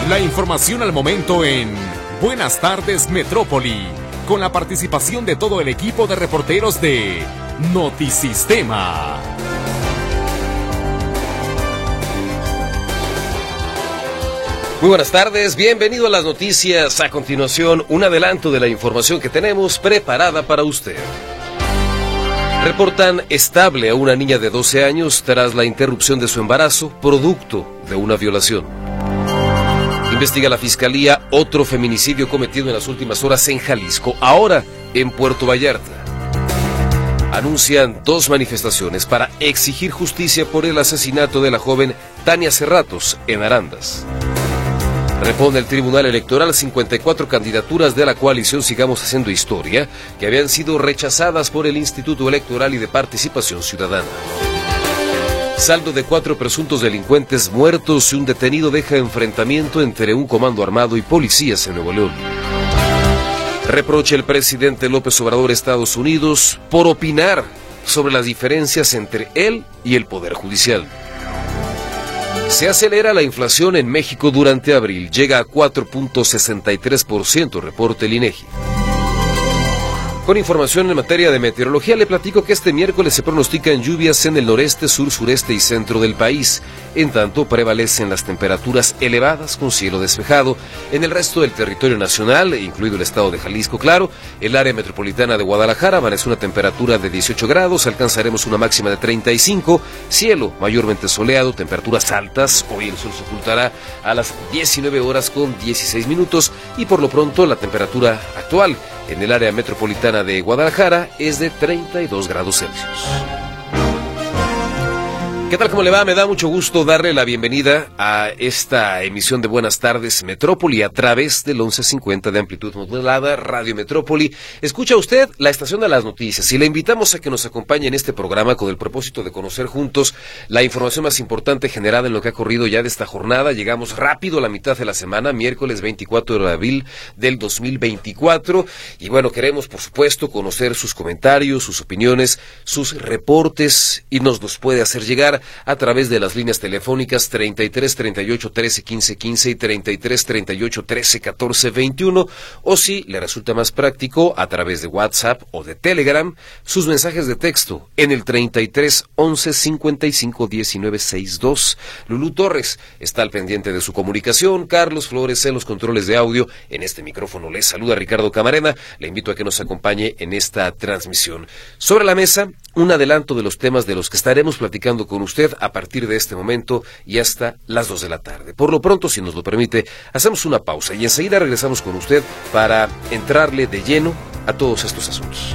La información al momento en Buenas tardes Metrópoli, con la participación de todo el equipo de reporteros de Notisistema. Muy buenas tardes, bienvenido a las noticias. A continuación, un adelanto de la información que tenemos preparada para usted. Reportan estable a una niña de 12 años tras la interrupción de su embarazo, producto de una violación. Investiga la Fiscalía otro feminicidio cometido en las últimas horas en Jalisco, ahora en Puerto Vallarta. Anuncian 2 manifestaciones para exigir justicia por el asesinato de la joven Tania Cerratos en Arandas. Repone el Tribunal Electoral 54 candidaturas de la coalición Sigamos Haciendo Historia, que habían sido rechazadas por el Instituto Electoral y de Participación Ciudadana. Saldo de 4 presuntos delincuentes muertos y un detenido deja enfrentamiento entre un comando armado y policías en Nuevo León. Reprocha el presidente López Obrador a Estados Unidos por opinar sobre las diferencias entre él y el Poder Judicial. Se acelera la inflación en México durante abril, llega a 4.63%, reporta el INEGI. Con información en materia de meteorología, le platico que este miércoles se pronostican lluvias en el noreste, sur, sureste y centro del país. En tanto, prevalecen las temperaturas elevadas con cielo despejado. En el resto del territorio nacional, incluido el estado de Jalisco, claro, el área metropolitana de Guadalajara amanece una temperatura de 18 grados, alcanzaremos una máxima de 35, cielo mayormente soleado, temperaturas altas. Hoy el sol se ocultará a las 19 horas con 16 minutos y por lo pronto la temperatura actual en el área metropolitana de Guadalajara es de 32 grados Celsius. ¿Qué tal? ¿Cómo le va? Me da mucho gusto darle la bienvenida a esta emisión de Buenas tardes Metrópoli a través del 1150 de amplitud modulada, Radio Metrópoli. Escucha usted la estación de las noticias y le invitamos a que nos acompañe en este programa con el propósito de conocer juntos la información más importante generada en lo que ha corrido ya de esta jornada. Llegamos rápido a la mitad de la semana, miércoles 24 de abril del 2024. Y bueno, queremos por supuesto conocer sus comentarios, sus opiniones, sus reportes y nos los puede hacer llegar a través de las líneas telefónicas 33 38 13 15 15 y 33 38 13 14 21, o si le resulta más práctico a través de WhatsApp o de Telegram, sus mensajes de texto en el 33 11 55 19 62. Lulú Torres está al pendiente de su comunicación, Carlos Flores en los controles de audio. En este micrófono les saluda Ricardo Camarena. Le invito a que nos acompañe en esta transmisión. Sobre la mesa, un adelanto de los temas de los que estaremos platicando con usted a partir de este momento y hasta las 2 de la tarde. Por lo pronto, si nos lo permite, hacemos una pausa y enseguida regresamos con usted para entrarle de lleno a todos estos asuntos.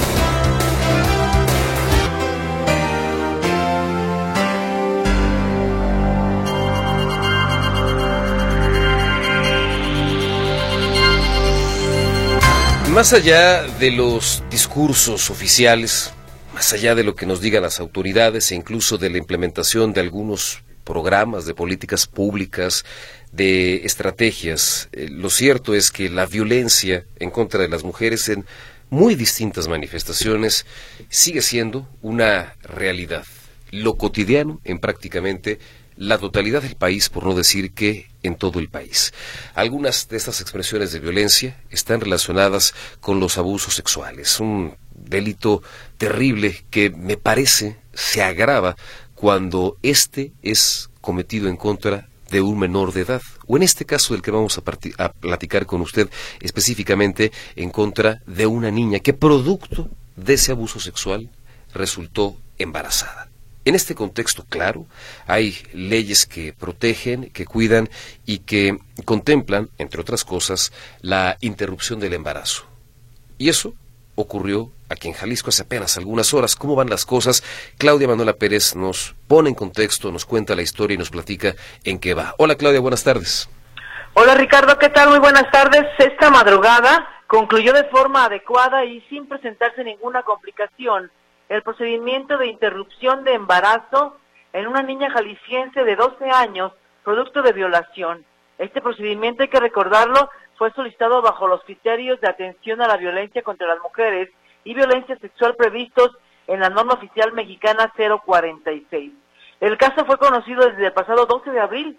Más allá de los discursos oficiales, más allá de lo que nos digan las autoridades e incluso de la implementación de algunos programas de políticas públicas, de estrategias, lo cierto es que la violencia en contra de las mujeres en muy distintas manifestaciones sigue siendo una realidad, lo cotidiano en prácticamente la totalidad del país, por no decir que en todo el país. Algunas de estas expresiones de violencia están relacionadas con los abusos sexuales, un delito terrible que me parece se agrava cuando este es cometido en contra de un menor de edad, o en este caso del que vamos a platicar con usted específicamente en contra de una niña que producto de ese abuso sexual resultó embarazada. En este contexto, claro, hay leyes que protegen, que cuidan y que contemplan, entre otras cosas, la interrupción del embarazo. Y eso ocurrió aquí en Jalisco hace apenas algunas horas. ¿Cómo van las cosas? Claudia Manuela Pérez nos pone en contexto, nos cuenta la historia y nos platica en qué va. Hola Claudia, buenas tardes. Hola Ricardo, ¿qué tal? Muy buenas tardes. Esta madrugada concluyó de forma adecuada y sin presentarse ninguna complicación el procedimiento de interrupción de embarazo en una niña jalisciense de 12 años, producto de violación. Este procedimiento, hay que recordarlo, fue solicitado bajo los criterios de atención a la violencia contra las mujeres y violencia sexual previstos en la norma oficial mexicana 046. El caso fue conocido desde el pasado 12 de abril,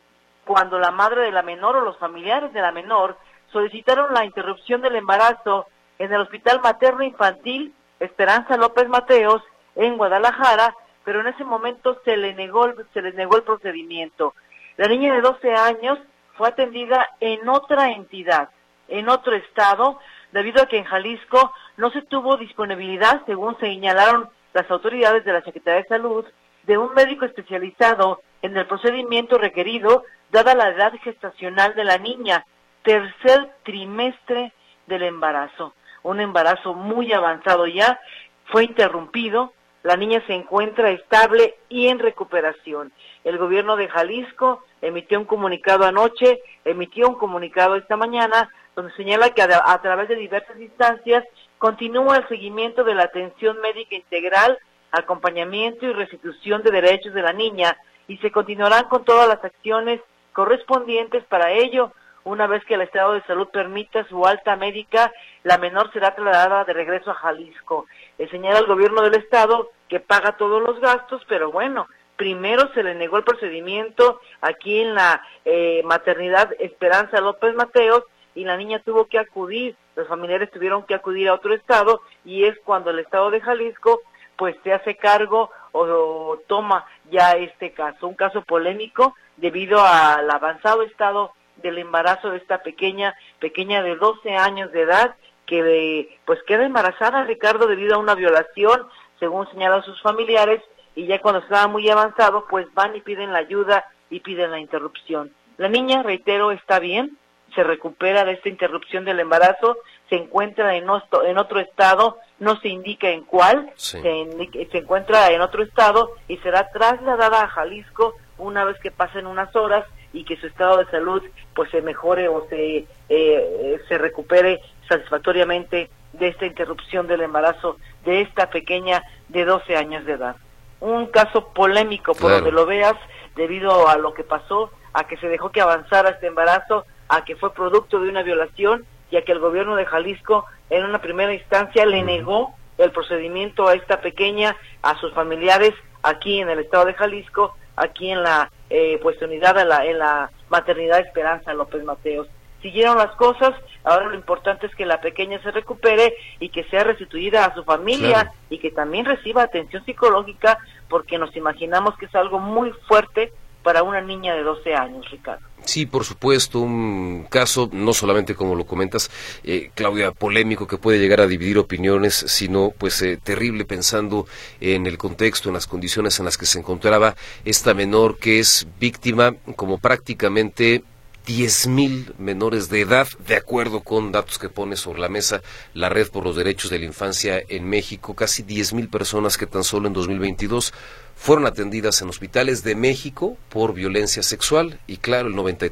cuando la madre de la menor o los familiares de la menor solicitaron la interrupción del embarazo en el Hospital Materno Infantil Esperanza López Mateos en Guadalajara, pero en ese momento se les negó el procedimiento. La niña de 12 años fue atendida en otra entidad, en otro estado, debido a que en Jalisco no se tuvo disponibilidad, según señalaron las autoridades de la Secretaría de Salud, de un médico especializado en el procedimiento requerido, dada la edad gestacional de la niña, tercer trimestre del embarazo. Un embarazo muy avanzado ya, fue interrumpido, la niña se encuentra estable y en recuperación. El gobierno de Jalisco emitió un comunicado anoche, emitió un comunicado esta mañana, donde señala que a través de diversas instancias continúa el seguimiento de la atención médica integral, acompañamiento y restitución de derechos de la niña, y se continuarán con todas las acciones correspondientes para ello. Una vez que el estado de salud permita su alta médica, la menor será trasladada de regreso a Jalisco. Señala el gobierno del estado que paga todos los gastos, pero bueno, primero se le negó el procedimiento aquí en la maternidad Esperanza López Mateos, y la niña tuvo que acudir, los familiares tuvieron que acudir a otro estado, y es cuando el estado de Jalisco pues se hace cargo o toma ya este caso, un caso polémico debido al avanzado estado del embarazo de esta pequeña de 12 años de edad, que pues queda embarazada, Ricardo, debido a una violación, según señalan sus familiares, y ya cuando estaba muy avanzado, pues van y piden la ayuda y piden la interrupción. La niña, reitero, está bien, se recupera de esta interrupción del embarazo, se encuentra en otro estado, no se indica en cuál, sí. se encuentra en otro estado y será trasladada a Jalisco una vez que pasen unas horas y que su estado de salud pues se mejore o se recupere satisfactoriamente de esta interrupción del embarazo de esta pequeña de 12 años de edad. Un caso polémico por donde lo veas, debido a lo que pasó, a que se dejó que avanzara este embarazo, a que fue producto de una violación y a que el gobierno de Jalisco en una primera instancia le negó el procedimiento a esta pequeña, a sus familiares aquí en el estado de Jalisco, aquí en la unidad, en la maternidad Esperanza López Mateos. Siguieron las cosas, ahora lo importante es que la pequeña se recupere y que sea restituida a su familia, y que también reciba atención psicológica, porque nos imaginamos que es algo muy fuerte para una niña de 12 años, Ricardo. Sí, por supuesto, un caso no solamente, como lo comentas, Claudia, polémico, que puede llegar a dividir opiniones, sino pues terrible, pensando en el contexto, en las condiciones en las que se encontraba esta menor, que es víctima, como prácticamente 10,000 menores de edad, de acuerdo con datos que pone sobre la mesa la Red por los Derechos de la Infancia en México. Casi 10,000 personas que tan solo en 2022 fueron atendidas en hospitales de México por violencia sexual, y claro, el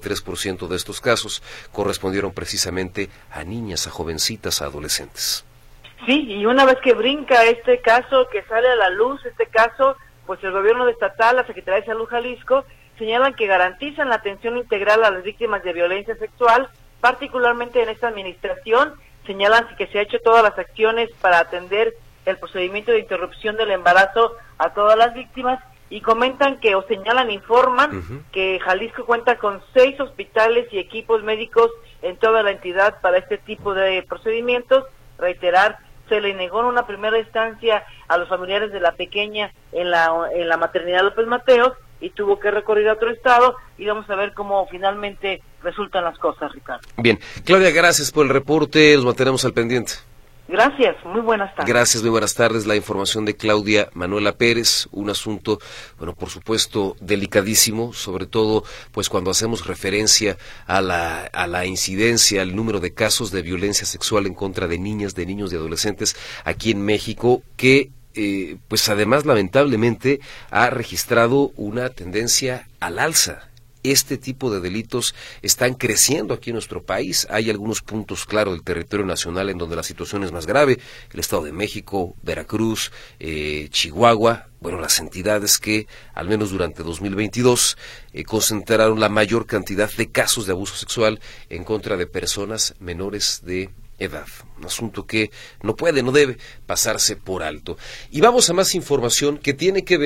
93% de estos casos correspondieron precisamente a niñas, a jovencitas, a adolescentes. Sí, y una vez que brinca este caso, que sale a la luz este caso, pues el gobierno estatal, la Secretaría de Salud Jalisco, señalan que garantizan la atención integral a las víctimas de violencia sexual, particularmente en esta administración. Señalan que se ha hecho todas las acciones para atender el procedimiento de interrupción del embarazo a todas las víctimas, y comentan que, o señalan, informan que Jalisco cuenta con 6 hospitales y equipos médicos en toda la entidad para este tipo de procedimientos. Reiterar, se le negó en una primera instancia a los familiares de la pequeña en la maternidad López Mateos, y tuvo que recorrer a otro estado, y vamos a ver cómo finalmente resultan las cosas, Ricardo. Bien, Claudia, gracias por el reporte, nos mantenemos al pendiente. Gracias, muy buenas tardes. Gracias, muy buenas tardes. La información de Claudia Manuela Pérez, un asunto, bueno, por supuesto, delicadísimo, sobre todo, pues cuando hacemos referencia a la incidencia, al número de casos de violencia sexual en contra de niñas, de niños, de adolescentes aquí en México, que pues además lamentablemente ha registrado una tendencia al alza. Este tipo de delitos están creciendo aquí en nuestro país. Hay algunos puntos, claro, del territorio nacional en donde la situación es más grave: el Estado de México, Veracruz, Chihuahua. Bueno, las entidades que, al menos durante 2022, concentraron la mayor cantidad de casos de abuso sexual en contra de personas menores de edad. Un asunto que no puede, no debe pasarse por alto. Y vamos a más información que tiene que ver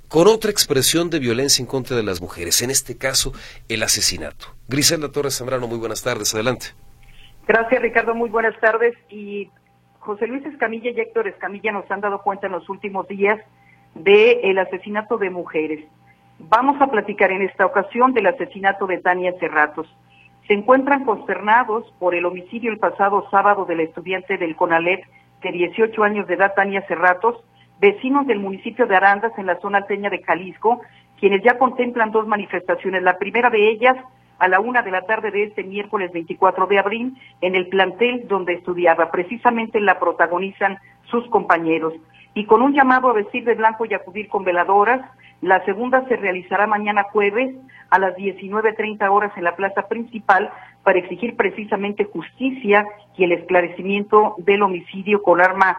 con otra expresión de violencia en contra de las mujeres, en este caso el asesinato. Griselda Torres Zambrano, muy buenas tardes, adelante. Gracias, Ricardo, muy buenas tardes. Y José Luis Escamilla y Héctor Escamilla nos han dado cuenta en los últimos días del asesinato de mujeres. Vamos a platicar en esta ocasión del asesinato de Tania Cerratos. Se encuentran consternados por el homicidio el pasado sábado del estudiante del CONALEP de 18 años de edad, Tania Cerratos, vecinos del municipio de Arandas en la zona alteña de Jalisco, quienes ya contemplan 2 manifestaciones. La primera de ellas a la 1:00 p.m. de este miércoles 24 de abril en el plantel donde estudiaba. Precisamente la protagonizan sus compañeros. Y con un llamado a vestir de blanco y acudir con veladoras, la segunda se realizará mañana jueves a las 19:30 horas en la plaza principal para exigir precisamente justicia y el esclarecimiento del homicidio con arma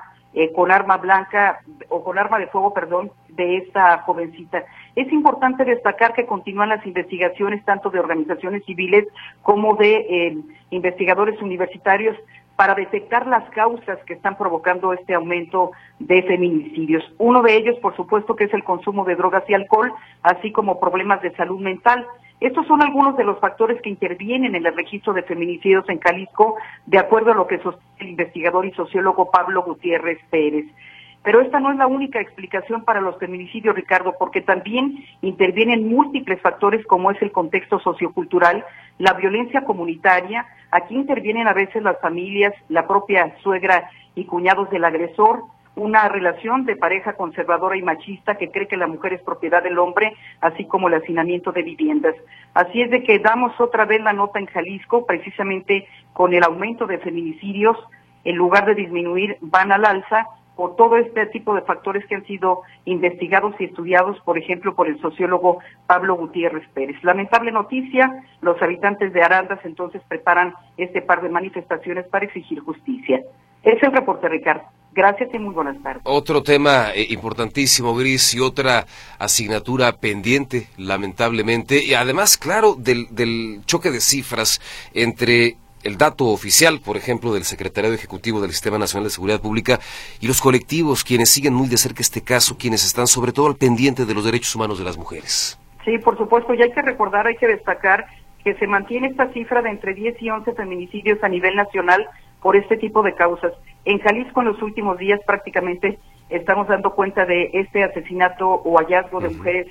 blanca o con arma de fuego, de esta jovencita. Es importante destacar que continúan las investigaciones tanto de organizaciones civiles como de investigadores universitarios para detectar las causas que están provocando este aumento de feminicidios. Uno de ellos, por supuesto, que es el consumo de drogas y alcohol, así como problemas de salud mental. Estos son algunos de los factores que intervienen en el registro de feminicidios en Jalisco, de acuerdo a lo que sostiene el investigador y sociólogo Pablo Gutiérrez Pérez. Pero esta no es la única explicación para los feminicidios, Ricardo, porque también intervienen múltiples factores como es el contexto sociocultural, la violencia comunitaria. Aquí intervienen a veces las familias, la propia suegra y cuñados del agresor, una relación de pareja conservadora y machista que cree que la mujer es propiedad del hombre, así como el hacinamiento de viviendas. Así es de que damos otra vez la nota en Jalisco, precisamente con el aumento de feminicidios, en lugar de disminuir, van al alza, por todo este tipo de factores que han sido investigados y estudiados, por ejemplo, por el sociólogo Pablo Gutiérrez Pérez. Lamentable noticia, los habitantes de Arandas entonces preparan este par de manifestaciones para exigir justicia. Es el reporte, Ricardo. Gracias y muy buenas tardes. Otro tema importantísimo, Gris, y otra asignatura pendiente, lamentablemente, y además, claro, del choque de cifras entre el dato oficial, por ejemplo, del Secretariado Ejecutivo del Sistema Nacional de Seguridad Pública y los colectivos, quienes siguen muy de cerca este caso, quienes están sobre todo al pendiente de los derechos humanos de las mujeres. Sí, por supuesto, y hay que recordar, hay que destacar que se mantiene esta cifra de entre 10 y 11 feminicidios a nivel nacional por este tipo de causas. En Jalisco en los últimos días prácticamente estamos dando cuenta de este asesinato o hallazgo de mujeres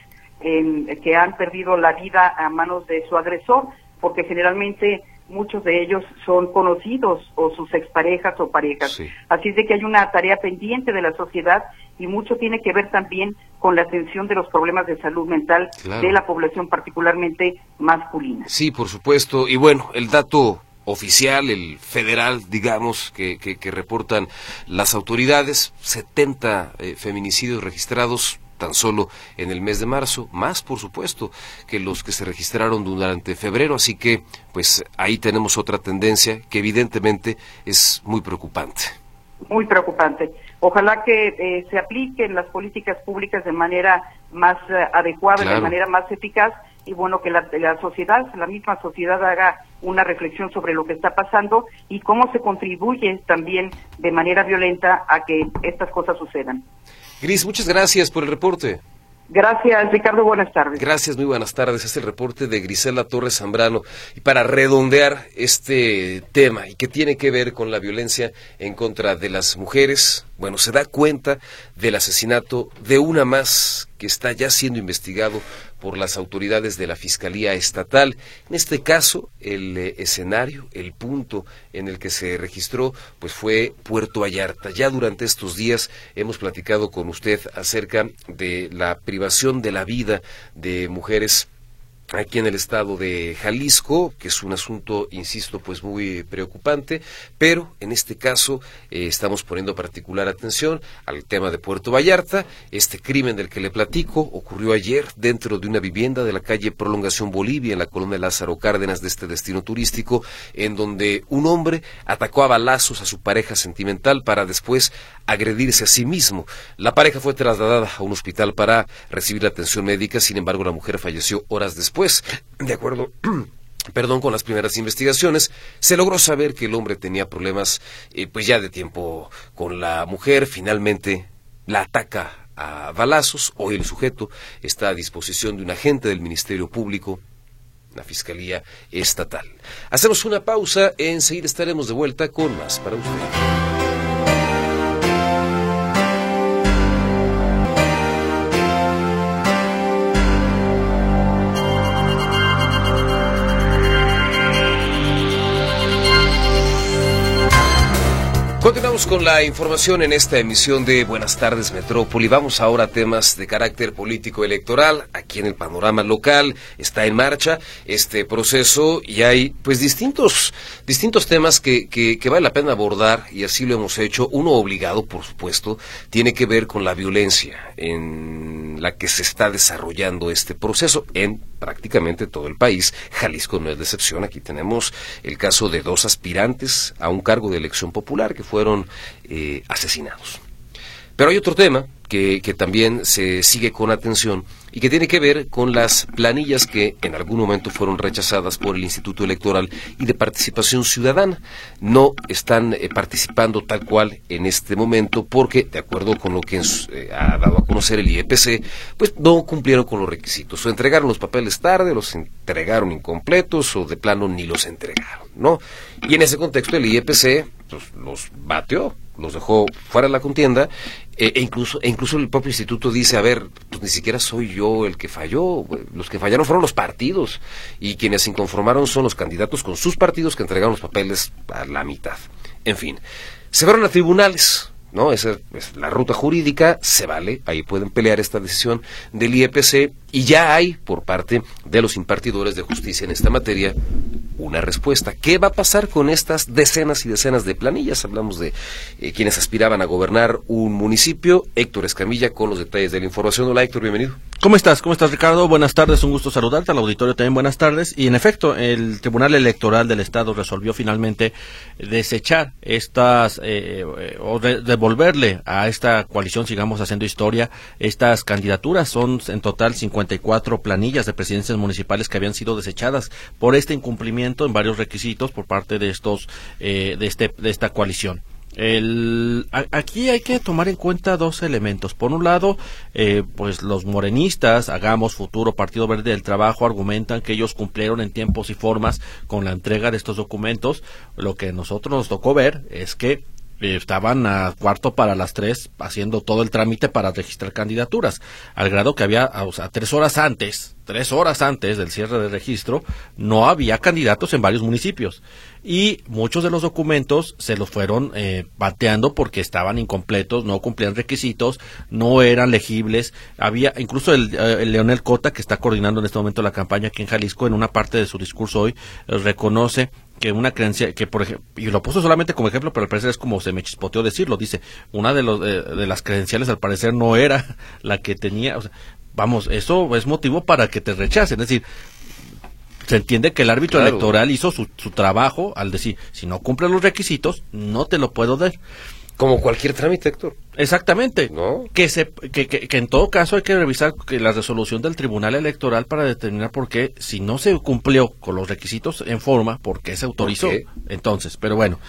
que han perdido la vida a manos de su agresor, porque generalmente muchos de ellos son conocidos o sus exparejas o parejas. Sí. Así es de que hay una tarea pendiente de la sociedad y mucho tiene que ver también con la atención de los problemas de salud mental de la población particularmente masculina. Sí, por supuesto. Y bueno, el dato oficial, el federal, digamos, que reportan las autoridades, 70 feminicidios registrados tan solo en el mes de marzo, más por supuesto que los que se registraron durante febrero, así que pues ahí tenemos otra tendencia que evidentemente es muy preocupante. Muy preocupante. Ojalá que se apliquen las políticas públicas de manera más adecuada, de manera más eficaz, y bueno, que la sociedad, la misma sociedad haga una reflexión sobre lo que está pasando y cómo se contribuye también de manera violenta a que estas cosas sucedan. Gris, muchas gracias por el reporte. Gracias, Ricardo, buenas tardes. Gracias, muy buenas tardes. Es el reporte de Griselda Torres Zambrano. Y para redondear este tema, y que tiene que ver con la violencia en contra de las mujeres, bueno, se da cuenta del asesinato de una más que está ya siendo investigado por las autoridades de la Fiscalía Estatal. En este caso, el escenario, el punto en el que se registró, pues fue Puerto Vallarta. Ya durante estos días hemos platicado con usted acerca de la privación de la vida de mujeres aquí en el estado de Jalisco, que es un asunto, insisto, pues muy preocupante, pero en este caso estamos poniendo particular atención al tema de Puerto Vallarta. Este crimen del que le platico ocurrió ayer dentro de una vivienda de la calle Prolongación Bolivia, en la colonia Lázaro Cárdenas de este destino turístico, en donde un hombre atacó a balazos a su pareja sentimental para después agredirse a sí mismo. La pareja fue trasladada a un hospital para recibir atención médica, sin embargo la mujer falleció horas después. De acuerdo con las primeras investigaciones, se logró saber que el hombre tenía problemas pues ya de tiempo con la mujer. Finalmente la ataca a balazos. Hoy el sujeto está a disposición de un agente del Ministerio Público, la Fiscalía Estatal. Hacemos una pausa, enseguida estaremos de vuelta con más para usted. Continuamos con la información en esta emisión de Buenas Tardes Metrópoli. Vamos ahora a temas de carácter político electoral. Aquí en el panorama local está en marcha este proceso y hay pues distintos temas que vale la pena abordar, y así lo hemos hecho. Uno obligado, por supuesto, tiene que ver con la violencia en la que se está desarrollando este proceso en prácticamente todo el país. Jalisco no es la excepción. Aquí tenemos el caso de 2 aspirantes a un cargo de elección popular que fueron asesinados. Pero hay otro tema que también se sigue con atención y que tiene que ver con las planillas que en algún momento fueron rechazadas por el Instituto Electoral y de Participación Ciudadana. No están participando tal cual en este momento porque, de acuerdo con lo que ha dado a conocer el IEPC, pues no cumplieron con los requisitos. O entregaron los papeles tarde, los entregaron incompletos, o de plano ni los entregaron, ¿no? Y en ese contexto el IEPC pues, los bateó, los dejó fuera de la contienda, e incluso el propio instituto dice, a ver, pues ni siquiera soy yo el que falló, los que fallaron fueron los partidos, y quienes se inconformaron son los candidatos con sus partidos que entregaron los papeles a la mitad. En fin, se fueron a tribunales, ¿no? Esa es la ruta jurídica, se vale, ahí pueden pelear esta decisión del IEPC, y ya hay, por parte de los impartidores de justicia en esta materia, una respuesta. ¿Qué va a pasar con estas decenas y decenas de planillas? Hablamos de quienes aspiraban a gobernar un municipio. Héctor Escamilla con los detalles de la información. Hola Héctor, bienvenido. ¿Cómo estás, Ricardo? Buenas tardes, un gusto saludarte, al auditorio también buenas tardes. Y en efecto, el Tribunal Electoral del Estado resolvió finalmente desechar estas, o devolverle a esta coalición, sigamos haciendo historia, estas candidaturas. Son en total 54 planillas de presidencias municipales que habían sido desechadas por este incumplimiento en varios requisitos por parte de de esta coalición. Aquí hay que tomar en cuenta 2 elementos. Por un lado, pues los morenistas, Hagamos, Futuro, Partido Verde del Trabajo, argumentan que ellos cumplieron en tiempos y formas con la entrega de estos documentos. Lo que a nosotros nos tocó ver es que estaban a 2:45 haciendo todo el trámite para registrar candidaturas, al grado que había, o sea, 3 horas antes del cierre del registro, no había candidatos en varios municipios, y muchos de los documentos se los fueron bateando porque estaban incompletos, no cumplían requisitos, no eran legibles. Había incluso el Leonel Cota, que está coordinando en este momento la campaña aquí en Jalisco, en una parte de su discurso hoy reconoce que una creencia, que por ejemplo, y lo puso solamente como ejemplo, pero al parecer es como se me chispoteó decirlo, dice, una de las credenciales al parecer no era la que tenía, o sea, vamos, eso es motivo para que te rechacen. Es decir, se entiende que el árbitro electoral hizo su trabajo al decir, si no cumple los requisitos, no te lo puedo dar. Como cualquier trámite, Héctor. Exactamente. ¿No? Que en todo caso hay que revisar la resolución del Tribunal Electoral para determinar por qué, si no se cumplió con los requisitos en forma, por qué se autorizó. ¿Por qué? Entonces, pero bueno,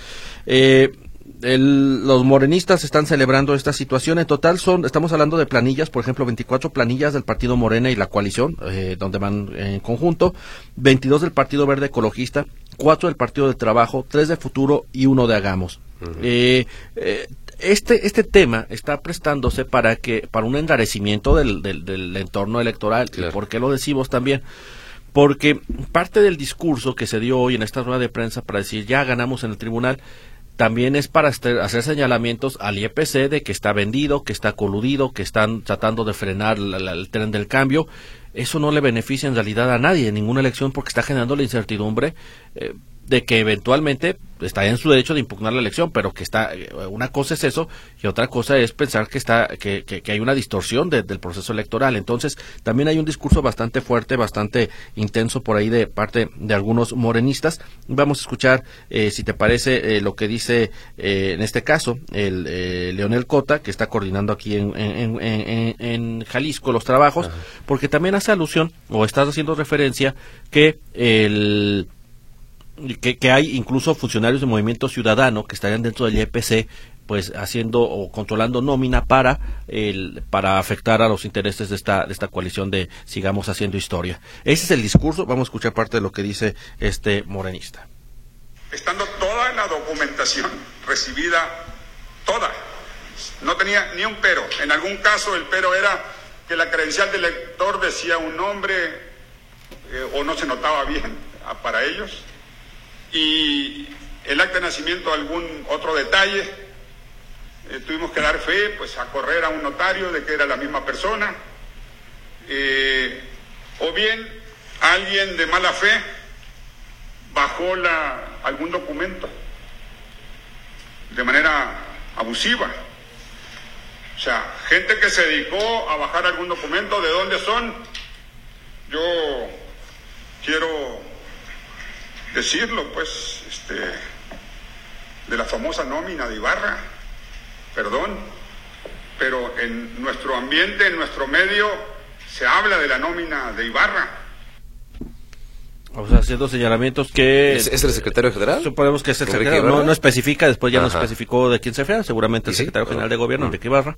los morenistas están celebrando esta situación. En total estamos hablando de planillas, por ejemplo, 24 planillas del Partido Morena y la coalición, donde van en conjunto, 22 del Partido Verde Ecologista, 4 del Partido del Trabajo, 3 de Futuro y 1 de Hagamos. Uh-huh. Este tema está prestándose para un enrarecimiento del entorno electoral. Claro. ¿Por qué lo decimos también? Porque parte del discurso que se dio hoy en esta rueda de prensa para decir ya ganamos en el tribunal, también es para hacer señalamientos al IEPC de que está vendido, que está coludido, que están tratando de frenar el tren del cambio. Eso no le beneficia en realidad a nadie en ninguna elección, porque está generando la incertidumbre de que eventualmente está en su derecho de impugnar la elección, pero que una cosa es eso y otra cosa es pensar que hay una distorsión del proceso electoral. Entonces también hay un discurso bastante fuerte, bastante intenso por ahí de parte de algunos morenistas. Vamos a escuchar, si te parece, lo que dice en este caso el Leonel Cota, que está coordinando aquí en Jalisco los trabajos. Ajá. Porque también hace alusión o estás haciendo referencia que que hay incluso funcionarios de Movimiento Ciudadano que estarían dentro del IEPC pues haciendo o controlando nómina para afectar a los intereses de esta coalición de Sigamos Haciendo Historia. Ese es el discurso. Vamos a escuchar parte de lo que dice este morenista. Estando toda la documentación recibida, toda, no tenía ni un pero. En algún caso el pero era que la credencial del elector decía un nombre o no se notaba bien para ellos, y el acta de nacimiento algún otro detalle, tuvimos que dar fe, pues a correr a un notario de que era la misma persona, o bien alguien de mala fe bajó algún documento de manera abusiva. O sea, gente que se dedicó a bajar algún documento. ¿De dónde son? Yo quiero decirlo, pues, de la famosa nómina de Ibarra. Perdón, pero en nuestro ambiente, en nuestro medio, se habla de la nómina de Ibarra. O sea, haciendo señalamientos que... ¿Es el secretario general? Suponemos que es el secretario, no especifica, después ya no especificó de quién se refiere, seguramente el secretario general de gobierno, Enrique Ibarra.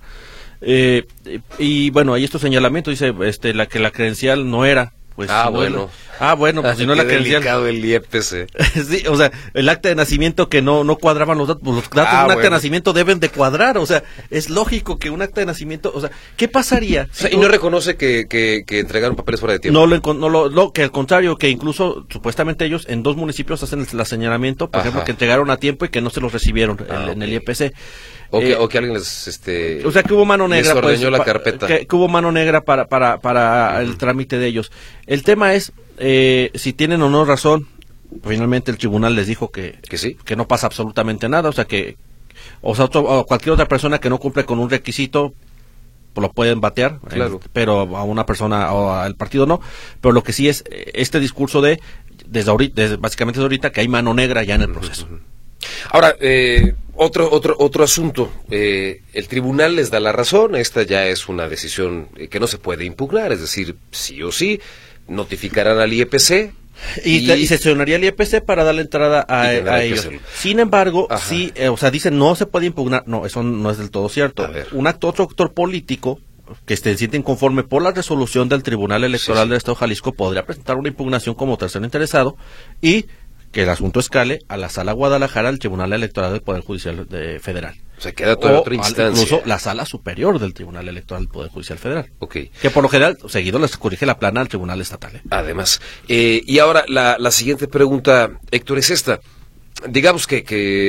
Y bueno, hay estos señalamientos, dice que la credencial no era... Pues, bueno, pues si no la credencial... el IEPC. Sí, o sea, el acta de nacimiento que no cuadraban los datos, pues los datos de un acta de nacimiento deben de cuadrar, o sea, es lógico que un acta de nacimiento, o sea, ¿qué pasaría? O sea, y no reconoce que entregaron papeles fuera de tiempo. Que al contrario, que incluso supuestamente ellos en 2 municipios hacen el señalamiento, por ejemplo, que entregaron a tiempo y que no se los recibieron en el IEPC. O que alguien les o sea, que hubo mano negra, les ordeñó la carpeta. Que hubo mano negra para el trámite de ellos. El tema es si tienen o no razón. Finalmente el tribunal les dijo que sí, que no pasa absolutamente nada, o sea o cualquier otra persona que no cumple con un requisito pues lo pueden batear, claro. Pero a una persona o al partido no. Pero lo que sí es este discurso básicamente desde ahorita, que hay mano negra ya en el proceso. Ahora, otro asunto. El tribunal les da la razón. Esta ya es una decisión que no se puede impugnar, es decir, sí o sí, notificarán al IEPC. Y sesionaría el IEPC para darle entrada a ellos. Sin embargo, sí, dicen no se puede impugnar. No, eso no es del todo cierto. Otro actor político que se siente inconforme por la resolución del Tribunal Electoral del Estado de Jalisco podría presentar una impugnación como tercero interesado y que el asunto escale a la Sala Guadalajara del Tribunal Electoral del Poder Judicial Federal. O sea, queda toda otra instancia. Incluso la Sala Superior del Tribunal Electoral del Poder Judicial Federal. Okay. Que por lo general, seguido les corrige la plana al Tribunal Estatal. Además. Y ahora, la siguiente pregunta, Héctor, es esta. Digamos que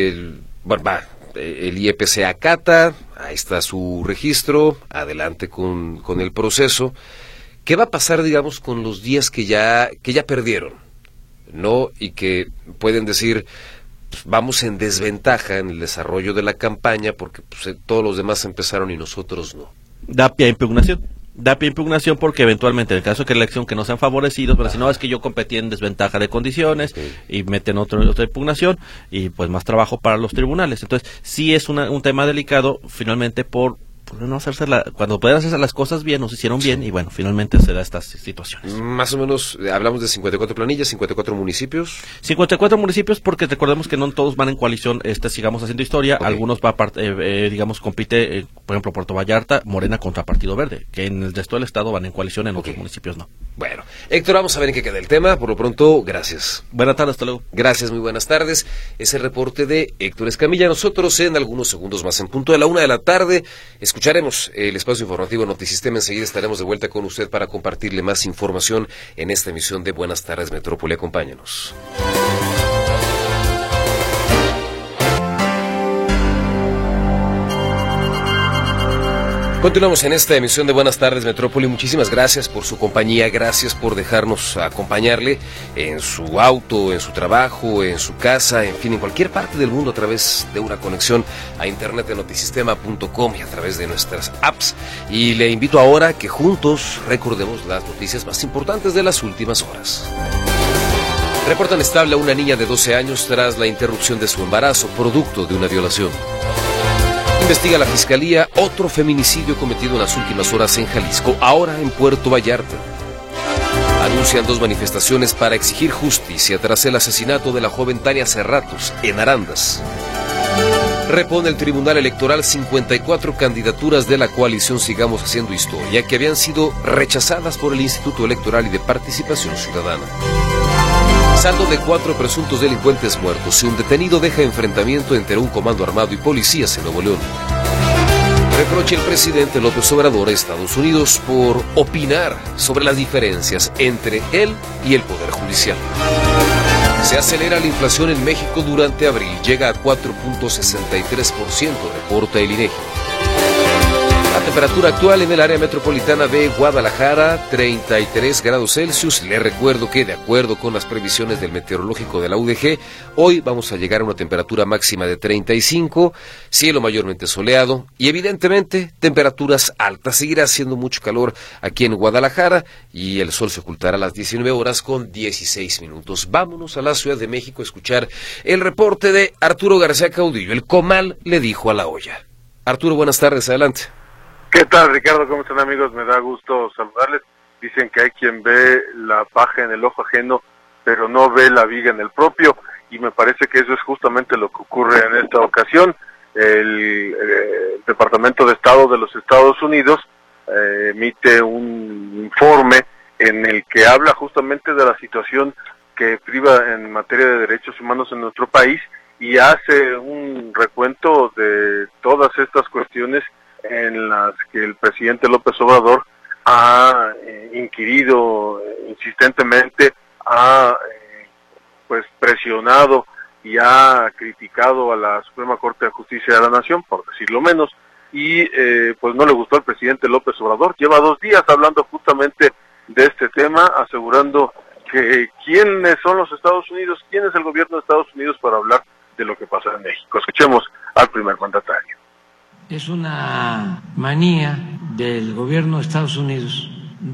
el IEPC acata, ahí está su registro, adelante con el proceso. ¿Qué va a pasar, digamos, con los días que ya perdieron? ¿No? Y que pueden decir, pues, vamos en desventaja en el desarrollo de la campaña porque pues, todos los demás empezaron y nosotros no. Da pie a impugnación porque eventualmente en el caso de que la elección que no sean favorecidos, pero si no es que yo competí en desventaja de condiciones y meten otra impugnación y pues más trabajo para los tribunales. Entonces sí es un tema delicado finalmente por no hacerse cuando pueden hacerse las cosas bien, no se hicieron bien y bueno, finalmente se da estas situaciones. Más o menos, hablamos de 54 planillas, 54 municipios. 54 municipios porque recordemos que no todos van en coalición, Sigamos Haciendo Historia, algunos compite, por ejemplo, Puerto Vallarta, Morena contra Partido Verde, que en el resto del estado van en coalición, en otros municipios no. Bueno, Héctor, vamos a ver en qué queda el tema, por lo pronto, gracias. Buenas tardes, hasta luego. Gracias, muy buenas tardes. Es el reporte de Héctor Escamilla. Nosotros en algunos segundos más, en punto de la 1:00 p.m, escucharemos el espacio informativo Notisistema. Enseguida estaremos de vuelta con usted para compartirle más información en esta emisión de Buenas Tardes Metrópoli. Acompáñenos. Continuamos en esta emisión de Buenas Tardes Metrópoli. Muchísimas gracias por su compañía, gracias por dejarnos acompañarle en su auto, en su trabajo, en su casa, en fin, en cualquier parte del mundo a través de una conexión a internet de notisistema.com y a través de nuestras apps. Y le invito ahora que juntos recordemos las noticias más importantes de las últimas horas. Reportan estable a una niña de 12 años tras la interrupción de su embarazo, producto de una violación. Investiga la Fiscalía otro feminicidio cometido en las últimas horas en Jalisco, ahora en Puerto Vallarta. Anuncian 2 manifestaciones para exigir justicia tras el asesinato de la joven Tania Cerratos en Arandas. Repone el Tribunal Electoral 54 candidaturas de la coalición Sigamos Haciendo Historia que habían sido rechazadas por el Instituto Electoral y de Participación Ciudadana. Saldo de 4 presuntos delincuentes muertos y un detenido deja enfrentamiento entre un comando armado y policías en Nuevo León. Reprocha el presidente López Obrador a Estados Unidos por opinar sobre las diferencias entre él y el Poder Judicial. Se acelera la inflación en México durante abril, llega a 4.63%, reporta el INEGI. La temperatura actual en el área metropolitana de Guadalajara, 33 grados Celsius. Les recuerdo que, de acuerdo con las previsiones del meteorológico de la UDG, hoy vamos a llegar a una temperatura máxima de 35, cielo mayormente soleado y, evidentemente, temperaturas altas. Seguirá haciendo mucho calor aquí en Guadalajara y el sol se ocultará a las 19 horas con 16 minutos. Vámonos a la Ciudad de México a escuchar el reporte de Arturo García Caudillo. El comal le dijo a la olla. Arturo, buenas tardes, adelante. ¿Qué tal, Ricardo? ¿Cómo están, amigos? Me da gusto saludarles. Dicen que hay quien ve la paja en el ojo ajeno, pero no ve la viga en el propio, y me parece que eso es justamente lo que ocurre en esta ocasión. El Departamento de Estado de los Estados Unidos emite un informe en el que habla justamente de la situación que priva en materia de derechos humanos en nuestro país y hace un recuento de todas estas cuestiones en las que el presidente López Obrador ha inquirido insistentemente, ha pues presionado y ha criticado a la Suprema Corte de Justicia de la Nación, por decirlo menos, y pues no le gustó al presidente López Obrador. Lleva 2 días hablando justamente de este tema, asegurando que quiénes son los Estados Unidos, quién es el gobierno de Estados Unidos para hablar de lo que pasa en México. Escuchemos al primer mandatario. Es una manía del gobierno de Estados Unidos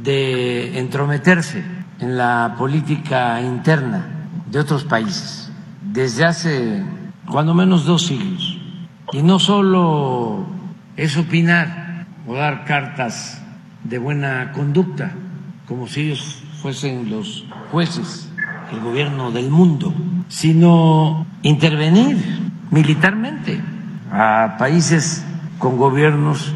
de entrometerse en la política interna de otros países desde hace cuando menos 2 siglos. Y no solo es opinar o dar cartas de buena conducta, como si ellos fuesen los jueces, el gobierno del mundo, sino intervenir militarmente a países con gobiernos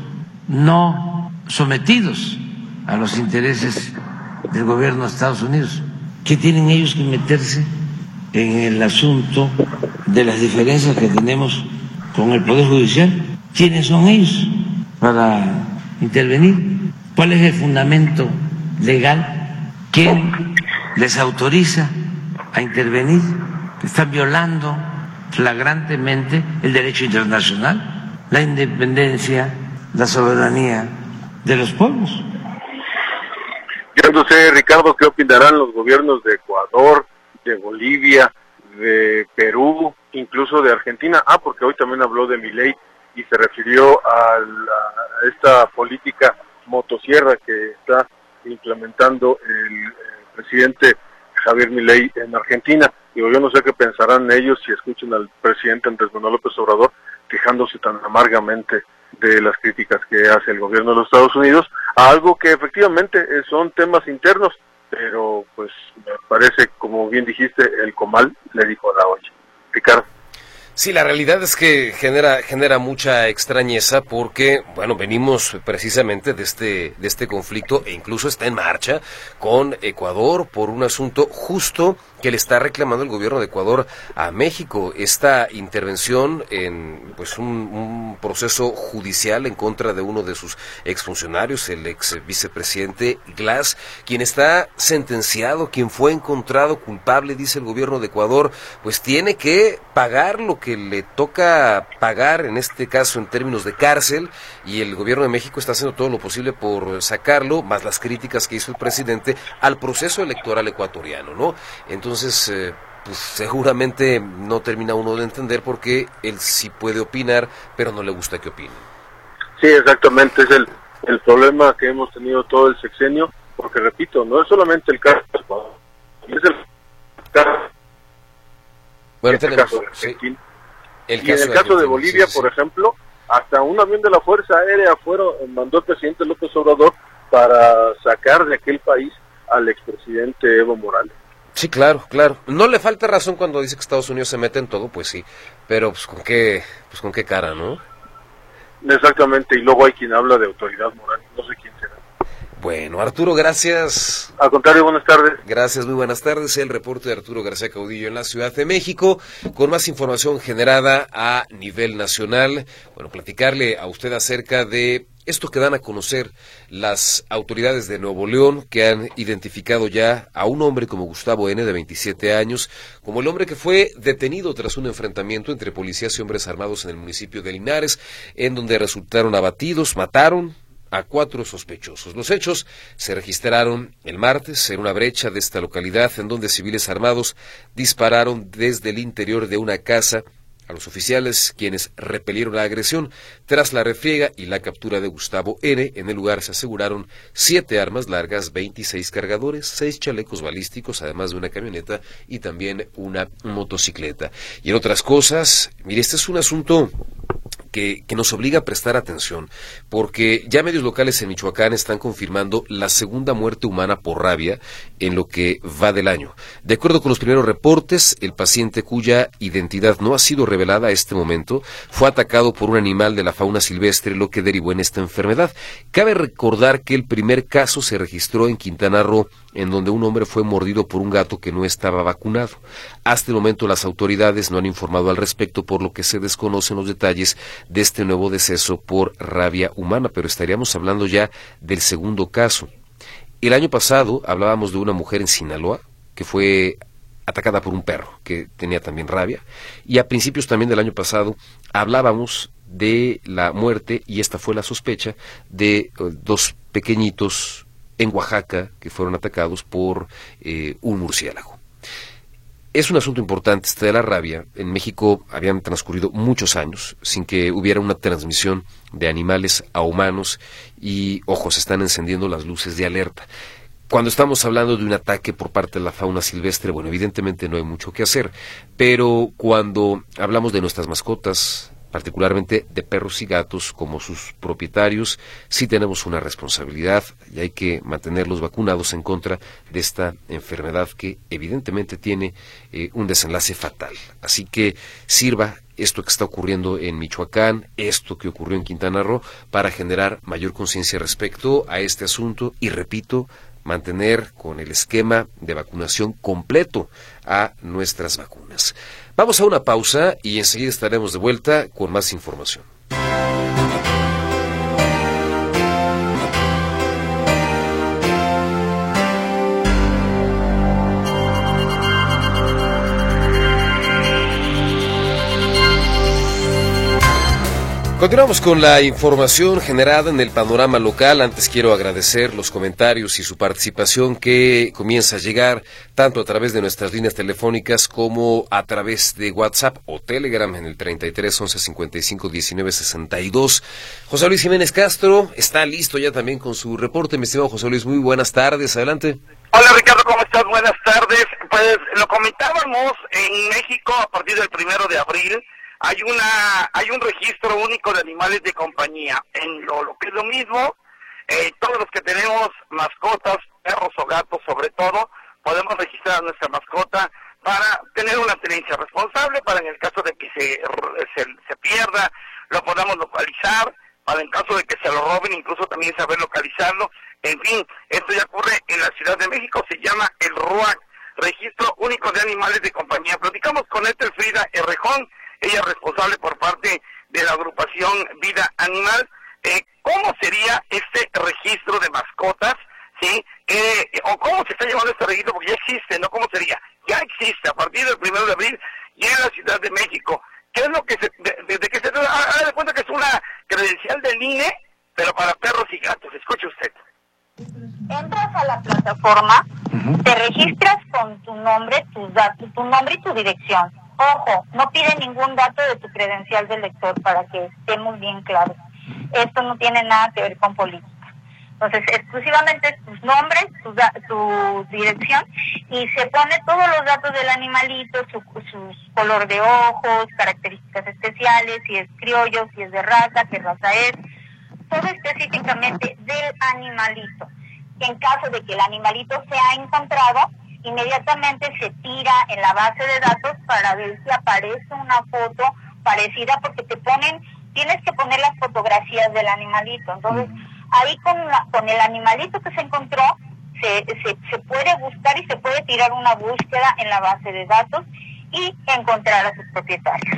no sometidos a los intereses del gobierno de Estados Unidos. ¿Qué tienen ellos que meterse en el asunto de las diferencias que tenemos con el Poder Judicial? ¿Quiénes son ellos para intervenir? ¿Cuál es el fundamento legal? ¿Quién les autoriza a intervenir? Están violando flagrantemente el derecho internacional, la independencia, la soberanía de los pueblos. Yo no sé, Ricardo, qué opinarán los gobiernos de Ecuador, de Bolivia, de Perú, incluso de Argentina. Porque hoy también habló de Milei y se refirió a esta política motosierra que está implementando el presidente Javier Milei en Argentina. Digo, yo no sé qué pensarán ellos si escuchan al presidente Andrés Manuel López Obrador quejándose tan amargamente de las críticas que hace el gobierno de los Estados Unidos a algo que efectivamente son temas internos, pero pues me parece, como bien dijiste, el comal le dijo a la olla. Ricardo. Sí, la realidad es que genera mucha extrañeza porque, bueno, venimos precisamente de este conflicto e incluso está en marcha con Ecuador por un asunto justo que le está reclamando el gobierno de Ecuador a México, esta intervención en pues un proceso judicial en contra de uno de sus exfuncionarios, el ex vicepresidente Glass, quien está sentenciado, quien fue encontrado culpable, dice el gobierno de Ecuador, pues tiene que pagar lo que le toca pagar, en este caso en términos de cárcel, y el gobierno de México está haciendo todo lo posible por sacarlo, más las críticas que hizo el presidente al proceso electoral ecuatoriano, ¿no? Entonces, pues seguramente no termina uno de entender porque él sí puede opinar, pero no le gusta que opine. Sí, exactamente, es el problema que hemos tenido todo el sexenio, porque repito, no es solamente el caso de Ecuador, es el caso, bueno, tenemos, caso de Argentina. Sí. Y en el caso de Bolivia, por ejemplo, hasta un avión de la Fuerza Aérea mandó el presidente López Obrador para sacar de aquel país al expresidente Evo Morales. Sí, claro, claro. No le falta razón cuando dice que Estados Unidos se mete en todo, pues sí. Pero pues con qué cara, ¿no? Exactamente, y luego hay quien habla de autoridad moral, no sé quién será. Bueno, Arturo, gracias. Al contrario, buenas tardes. Gracias, muy buenas tardes. El reporte de Arturo García Caudillo en la Ciudad de México, con más información generada a nivel nacional. Bueno, platicarle a usted acerca de esto que dan a conocer las autoridades de Nuevo León, que han identificado ya a un hombre como Gustavo N., de 27 años, como el hombre que fue detenido tras un enfrentamiento entre policías y hombres armados en el municipio de Linares, en donde resultaron abatidos, mataron a 4 sospechosos. Los hechos se registraron el martes en una brecha de esta localidad, en donde civiles armados dispararon desde el interior de una casa a los oficiales, quienes repelieron la agresión. Tras la refriega y la captura de Gustavo N., en el lugar se aseguraron 7 armas largas, 26 cargadores, 6 chalecos balísticos, además de una camioneta y también una motocicleta. Y en otras cosas, mire, este es un asunto que nos obliga a prestar atención, porque ya medios locales en Michoacán están confirmando la segunda muerte humana por rabia en lo que va del año. De acuerdo con los primeros reportes, el paciente, cuya identidad no ha sido revelada a este momento, fue atacado por un animal de la fauna silvestre, lo que derivó en esta enfermedad. Cabe recordar que el primer caso se registró en Quintana Roo, en donde un hombre fue mordido por un gato que no estaba vacunado. Hasta el momento las autoridades no han informado al respecto, por lo que se desconocen los detalles de este nuevo deceso por rabia humana, pero estaríamos hablando ya del segundo caso. El año pasado hablábamos de una mujer en Sinaloa que fue atacada por un perro que tenía también rabia, y a principios también del año pasado hablábamos de la muerte, y esta fue la sospecha, de 2 pequeñitos en Oaxaca que fueron atacados por un murciélago. Es un asunto importante este de la rabia. En México habían transcurrido muchos años sin que hubiera una transmisión de animales a humanos y, ojo, se están encendiendo las luces de alerta. Cuando estamos hablando de un ataque por parte de la fauna silvestre, bueno, evidentemente no hay mucho que hacer, pero cuando hablamos de nuestras mascotas, particularmente de perros y gatos como sus propietarios, sí tenemos una responsabilidad y hay que mantenerlos vacunados en contra de esta enfermedad que evidentemente tiene un desenlace fatal. Así que sirva esto que está ocurriendo en Michoacán, esto que ocurrió en Quintana Roo, para generar mayor conciencia respecto a este asunto y, repito, mantener con el esquema de vacunación completo a nuestras vacunas. Vamos a una pausa y enseguida estaremos de vuelta con más información. Continuamos con la información generada en el panorama local. Antes quiero agradecer los comentarios y su participación que comienza a llegar tanto a través de nuestras líneas telefónicas como a través de WhatsApp o Telegram en el 33 11 55 19 62. José Luis Jiménez Castro está listo ya también con su reporte. Mi estimado José Luis, muy buenas tardes, adelante. Hola Ricardo, ¿cómo estás? Buenas tardes. Pues lo comentábamos en México a partir del 1 de abril. Hay un registro único de animales de compañía. En lo que es lo mismo, todos los que tenemos mascotas, perros o gatos sobre todo, podemos registrar a nuestra mascota para tener una tenencia responsable, para en el caso de que se pierda, lo podamos localizar, para en caso de que se lo roben, incluso también saber localizarlo. En fin, esto ya ocurre en la Ciudad de México, se llama el RUAC, Registro Único de Animales de Compañía. Platicamos con Frida Herrejón, ella es responsable por parte de la agrupación Vida Animal. ¿Cómo sería este registro de mascotas? ¿Sí? ¿O cómo se está llevando este registro? Porque ya existe, ¿no? ¿Cómo sería? Ya existe, a partir del 1 de abril, ya en la Ciudad de México. ¿Qué es lo que de qué se trata? Haga de cuenta que es una credencial del INE, pero para perros y gatos. Escuche usted. Entras a la plataforma, te registras con tu nombre, tus datos, tu nombre y tu dirección. Ojo, no pide ningún dato de tu credencial de lector, para que estemos bien claros. Esto no tiene nada que ver con política. Entonces, exclusivamente tus nombres, tu dirección, y se pone todos los datos del animalito, su color de ojos, características especiales, si es criollo, si es de raza, qué raza es, todo específicamente del animalito. En caso de que el animalito sea encontrado, inmediatamente se tira en la base de datos para ver si aparece una foto parecida, porque tienes que poner las fotografías del animalito. Entonces, ahí con el animalito que se encontró, se puede buscar y se puede tirar una búsqueda en la base de datos y encontrar a sus propietarios.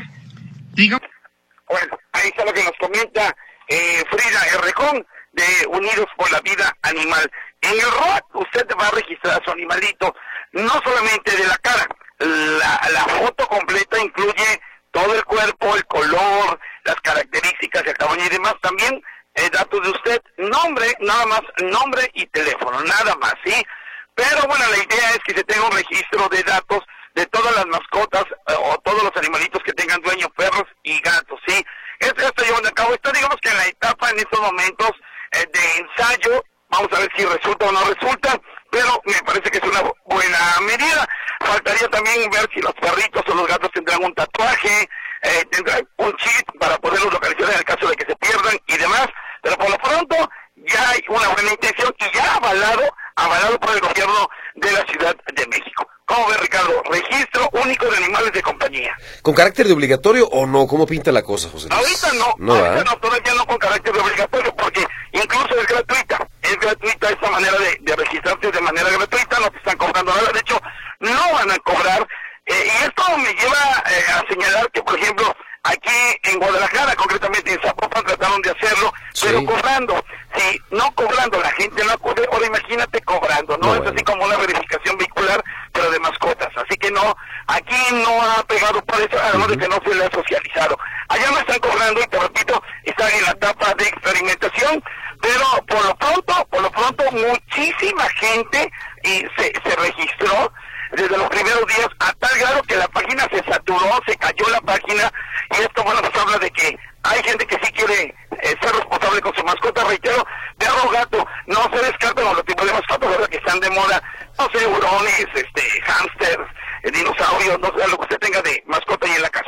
Bueno, ahí está lo que nos comenta Frida Herrejón de Unidos por la Vida Animal. En el ROAT usted va a registrar a su animalito, no solamente de la cara, la foto completa incluye todo el cuerpo, el color, las características, el tamaño y demás, también datos de usted, nombre, nada más, nombre y teléfono, nada más, ¿sí? Pero bueno, la idea es que se tenga un registro de datos de todas las mascotas o todos los animalitos que tengan dueño, perros y gatos, ¿sí? Esto ya está llevando a cabo, está digamos que en la etapa en estos momentos de ensayo, vamos a ver si resulta o no resulta, pero me parece que es una buena medida. Faltaría también ver si los perritos o los gatos tendrán un tatuaje, tendrán un chip para poderlos localizar en el caso de que se pierdan y demás, pero por lo pronto ya hay una buena intención y ya avalado por el gobierno de la Ciudad de México. ¿Cómo ves, Ricardo? Registro único de animales de compañía. ¿Con carácter de obligatorio o no? ¿Cómo pinta la cosa, José Luis? Ahorita no, todavía no con carácter de obligatorio, porque incluso es gratuita esta manera de registrarse de manera gratuita, no te están cobrando nada, de hecho, no van a cobrar, y esto me lleva a señalar que, por ejemplo, aquí en Guadalajara, concretamente en Zapopan, trataron de hacerlo, sí, pero cobrando. Si no cobrando, la gente no acude, ahora imagínate cobrando, ¿no? Es así como una verificación vehicular, pero de mascotas. Así que no, aquí no ha pegado por eso, además de que no se le ha socializado. Allá me están cobrando y te repito, están en la etapa de experimentación, pero por lo pronto muchísima gente se registró desde los primeros días, a tal grado que la página se saturó, se cayó la página, y esto, bueno, pues habla de que hay gente que sí quiere ser responsable con su mascota, reitero, perro o gato, no se descartan los tipos de mascotas, ¿verdad?, que están de moda, no sé, hurones, hámsters, dinosaurios, no sé, lo que usted tenga de mascota ahí en la casa.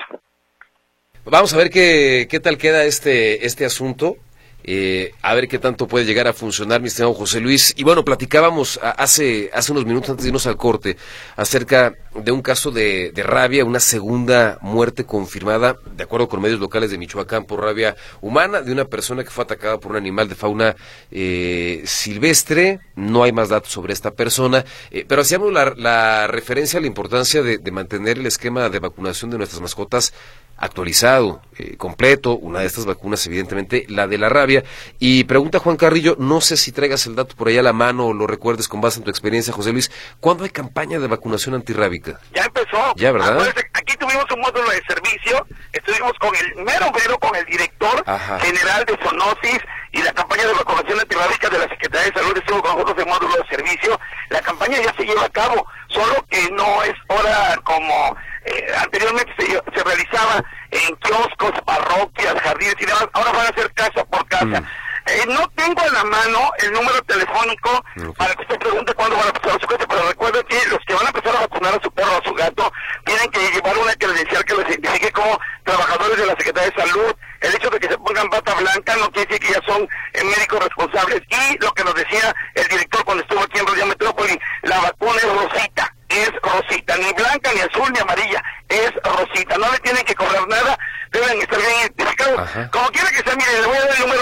Vamos a ver qué tal queda este asunto. A ver qué tanto puede llegar a funcionar, mi estimado José Luis. Y bueno, platicábamos hace unos minutos antes de irnos al corte acerca de un caso de rabia, una segunda muerte confirmada, de acuerdo con medios locales de Michoacán, por rabia humana, de una persona que fue atacada por un animal de fauna silvestre. No hay más datos sobre esta persona, pero hacíamos la referencia a la importancia de mantener el esquema de vacunación de nuestras mascotas actualizado, completo. Una de estas vacunas, evidentemente, la de la rabia. Y pregunta Juan Carrillo, no sé si traigas el dato por ahí a la mano o lo recuerdes con base en tu experiencia, José Luis, ¿cuándo hay campaña de vacunación antirrábica? Ya empezó. Ya, ¿verdad? Acuérdate, aquí tuvimos un módulo de servicio, estuvimos con el mero con el director general de Zoonosis y la campaña de vacunación antirrábica de la Secretaría de Salud, estuvo con nosotros en módulo de servicio. La campaña ya se lleva a cabo, solo que no es hora como anteriormente se realizaba en kioscos, parroquias, jardines y demás. Ahora van a hacer casa por casa. No tengo a la mano el número telefónico para que usted pregunte cuándo van a empezar a su casa, pero recuerde que los que van a empezar a vacunar a su perro o a su gato tienen que llevar una credencial que los identifique como trabajadores de la Secretaría de Salud. El hecho de que se pongan bata blanca no quiere decir que ya son médicos responsables. Y lo que nos decía el director cuando estuvo aquí en Radio Metrópoli, la vacuna es rosita, ni blanca, ni azul, ni amarilla, es rosita, no le tienen que cobrar nada, deben estar bien identificados. Como quiera que sea, mire, le voy a dar el número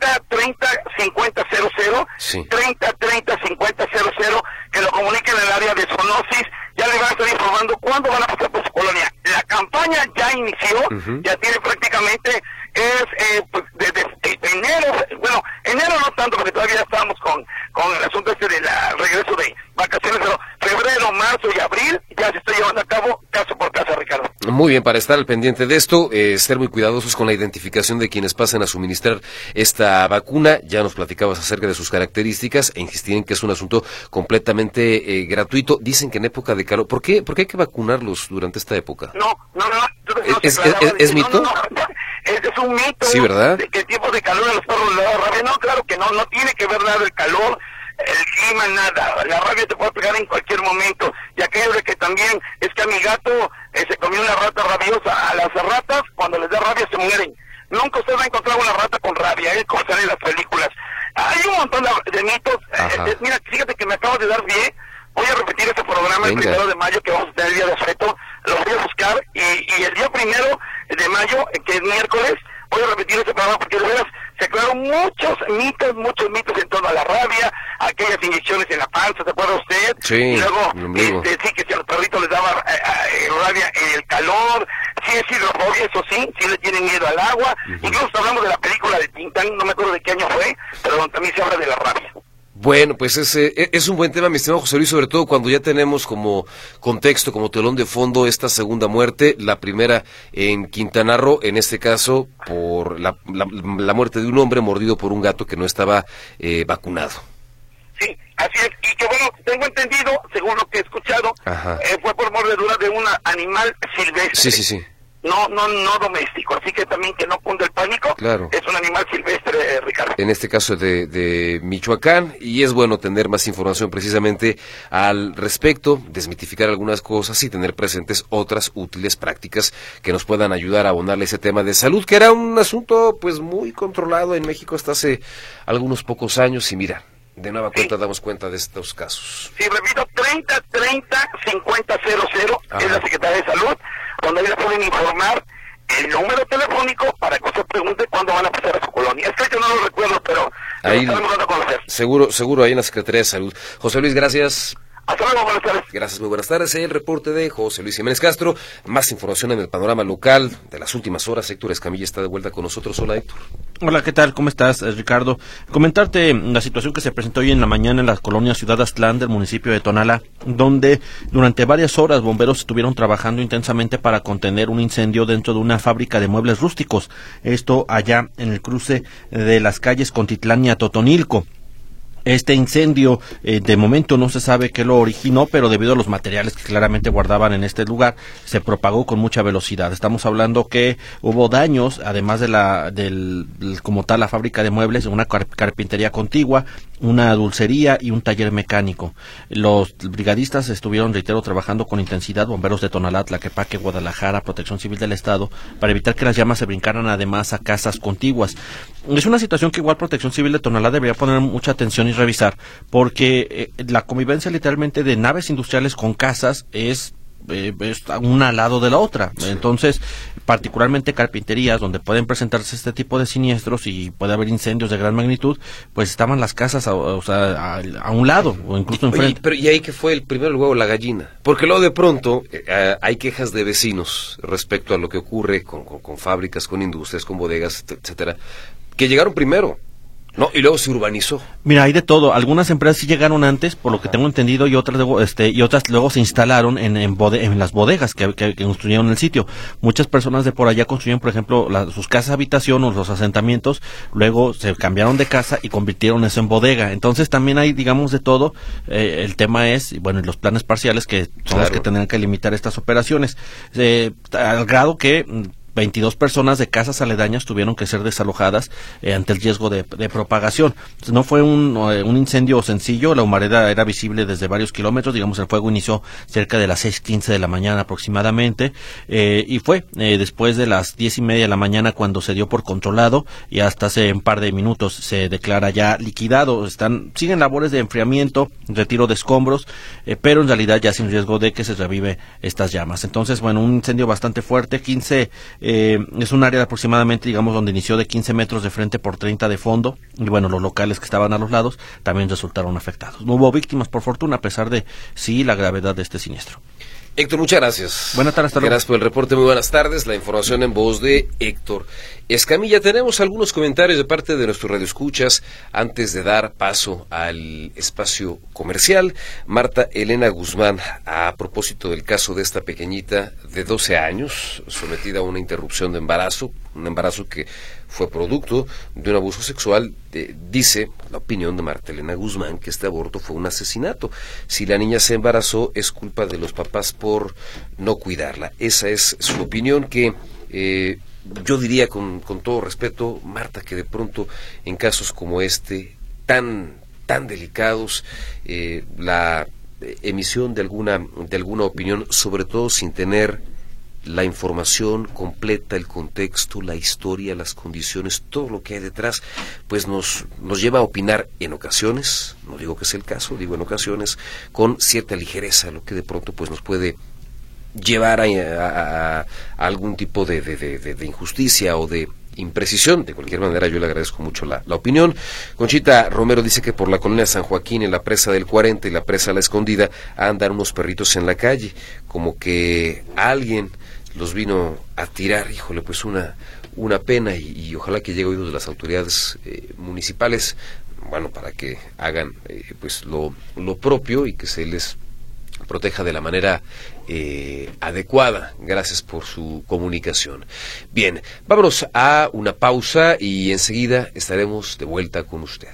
3030-5000, sí, 3030-5000, que lo comuniquen en el área de Zoonosis, ya le van a estar informando cuándo van a pasar por su colonia. La campaña ya inició, ya tiene prácticamente, pues desde enero, bueno, enero no tanto, porque todavía estábamos con el asunto del regreso de vacaciones, pero febrero, marzo y abril ya se está llevando a cabo caso por caso, Ricardo. Muy bien, para estar al pendiente de esto, ser muy cuidadosos con la identificación de quienes pasen a suministrar esta vacuna. Ya nos platicabas acerca de sus características e insistir en que es un asunto completamente gratuito. Dicen que en época de calor, ¿por qué hay que vacunarlos durante esta época? No. ¿Es mito? Es un mito. Sí, ¿verdad? De que el tiempo de calor en los perros le da rabia. No, claro que no tiene que ver nada el calor, el clima, nada. La rabia te puede pegar en cualquier momento. Y aquello de que también es que a mi gato se comió una rata rabiosa. A las ratas, cuando les da rabia, se mueren. Nunca usted va a encontrar una rata con rabia, como sale en las películas. Hay un montón de mitos. Mira, fíjate que me acabo de dar pie Voy a repetir este programa el 1 de mayo que vamos a tener el día de feto, lo voy a buscar y el día 1 de mayo, que es miércoles, voy a repetir este programa porque de veras se aclararon muchos mitos en torno a la rabia, aquellas inyecciones en la panza, ¿se acuerda usted? Sí, y luego, sí, que si a los perritos les daba rabia en el calor, sí es hidrofobia, eso sí le tienen miedo al agua, incluso hablamos de la película de Tintán, no me acuerdo de qué año fue, pero también se habla de la rabia. Bueno, pues es un buen tema, mi estimado José Luis, sobre todo cuando ya tenemos como contexto, como telón de fondo esta segunda muerte, la primera en Quintana Roo, en este caso por la muerte de un hombre mordido por un gato que no estaba vacunado. Sí, así es, y que bueno, tengo entendido, según lo que he escuchado, fue por mordedura de un animal silvestre. Sí. No doméstico, así que también que no cunde el pánico, claro. Es un animal silvestre, Ricardo. En este caso de Michoacán, y es bueno tener más información precisamente al respecto, desmitificar algunas cosas y tener presentes otras útiles prácticas que nos puedan ayudar a abonarle ese tema de salud, que era un asunto pues muy controlado en México hasta hace algunos pocos años, y mira, de nueva cuenta damos cuenta de estos casos. Sí, repito, 30-30-50-00 es la Secretaría de Salud, donde ahí le pueden informar el número telefónico para que usted pregunte cuándo van a pasar a su colonia. Es que yo no lo recuerdo, pero ahí estamos dando a conocer. Seguro ahí en la Secretaría de Salud. José Luis, gracias. Hasta luego, buenas tardes. Gracias, muy buenas tardes. El reporte de José Luis Jiménez Castro. Más información en el panorama local de las últimas horas. Héctor Escamilla está de vuelta con nosotros. Hola, Héctor. Hola, ¿qué tal? ¿Cómo estás, Ricardo? Comentarte la situación que se presentó hoy en la mañana en la colonia Ciudad Aztlán del municipio de Tonalá, donde durante varias horas bomberos estuvieron trabajando intensamente para contener un incendio dentro de una fábrica de muebles rústicos. Esto allá en el cruce de las calles Contitlán y Atotonilco. Este incendio, de momento no se sabe qué lo originó, pero debido a los materiales que claramente guardaban en este lugar, se propagó con mucha velocidad. Estamos hablando que hubo daños, además de como tal la fábrica de muebles, una carpintería contigua, una dulcería y un taller mecánico. Los brigadistas estuvieron, reitero, trabajando con intensidad, bomberos de Tonalá, Tlaquepaque, Guadalajara, Protección Civil del Estado, para evitar que las llamas se brincaran además a casas contiguas. Es una situación que igual Protección Civil de Tonalá debería poner mucha atención y revisar, porque la convivencia literalmente de naves industriales con casas es una al lado de la otra. Entonces, particularmente carpinterías donde pueden presentarse este tipo de siniestros y puede haber incendios de gran magnitud, pues estaban las casas a un lado o incluso enfrente. Oye, pero ¿y ahí qué fue el primero, el huevo o la gallina? Porque luego de pronto hay quejas de vecinos respecto a lo que ocurre con fábricas, con industrias, con bodegas, etcétera, que llegaron primero. No, y luego se urbanizó. Mira, hay de todo. Algunas empresas sí llegaron antes, por lo que tengo entendido, y otras luego se instalaron en las bodegas que construyeron el sitio. Muchas personas de por allá construyeron, por ejemplo, sus casas habitación o los asentamientos, luego se cambiaron de casa y convirtieron eso en bodega. Entonces también hay, digamos, de todo. El tema es, bueno, los planes parciales que son los que tendrán que limitar estas operaciones. Al grado que 22 personas de casas aledañas tuvieron que ser desalojadas ante el riesgo de propagación. Entonces, no fue un incendio sencillo, la humareda era visible desde varios kilómetros, digamos, el fuego inició cerca de las 6:15 de la mañana aproximadamente, y fue después de las 10:30 de la mañana cuando se dio por controlado, y hasta hace un par de minutos se declara ya liquidado. Siguen labores de enfriamiento, retiro de escombros, pero en realidad ya sin riesgo de que se revive estas llamas. Entonces, bueno, un incendio bastante fuerte, es un área de aproximadamente, digamos, donde inició de 15 metros de frente por 30 de fondo, y bueno, los locales que estaban a los lados también resultaron afectados. No hubo víctimas, por fortuna, a pesar de la gravedad de este siniestro. Héctor, muchas gracias. Buenas tardes, hasta luego. Gracias por el reporte, muy buenas tardes. La información en voz de Héctor Escamilla. Tenemos algunos comentarios de parte de nuestros radioescuchas antes de dar paso al espacio comercial. Marta Elena Guzmán, a propósito del caso de esta pequeñita de 12 años, sometida a una interrupción de embarazo, un embarazo que fue producto de un abuso sexual, dice la opinión de Marta Elena Guzmán que este aborto fue un asesinato. Si la niña se embarazó, es culpa de los papás por no cuidarla. Esa es su opinión, que yo diría con todo respeto, Marta, que de pronto en casos como este, tan delicados, la emisión de alguna opinión, sobre todo sin tener la información completa, el contexto, la historia, las condiciones, todo lo que hay detrás, pues nos lleva a opinar en ocasiones, no digo que es el caso, digo en ocasiones, con cierta ligereza, lo que de pronto pues nos puede llevar a algún tipo de injusticia o de imprecisión. De cualquier manera, yo le agradezco mucho la opinión. Conchita Romero dice que por la colonia San Joaquín, en la presa del 40 y la presa La Escondida, andan unos perritos en la calle, como que alguien los vino a tirar. Híjole, pues una pena, y ojalá que llegue a oídos de las autoridades municipales, bueno, para que hagan pues lo propio y que se les proteja de la manera adecuada. Gracias por su comunicación. Bien, vámonos a una pausa y enseguida estaremos de vuelta con usted.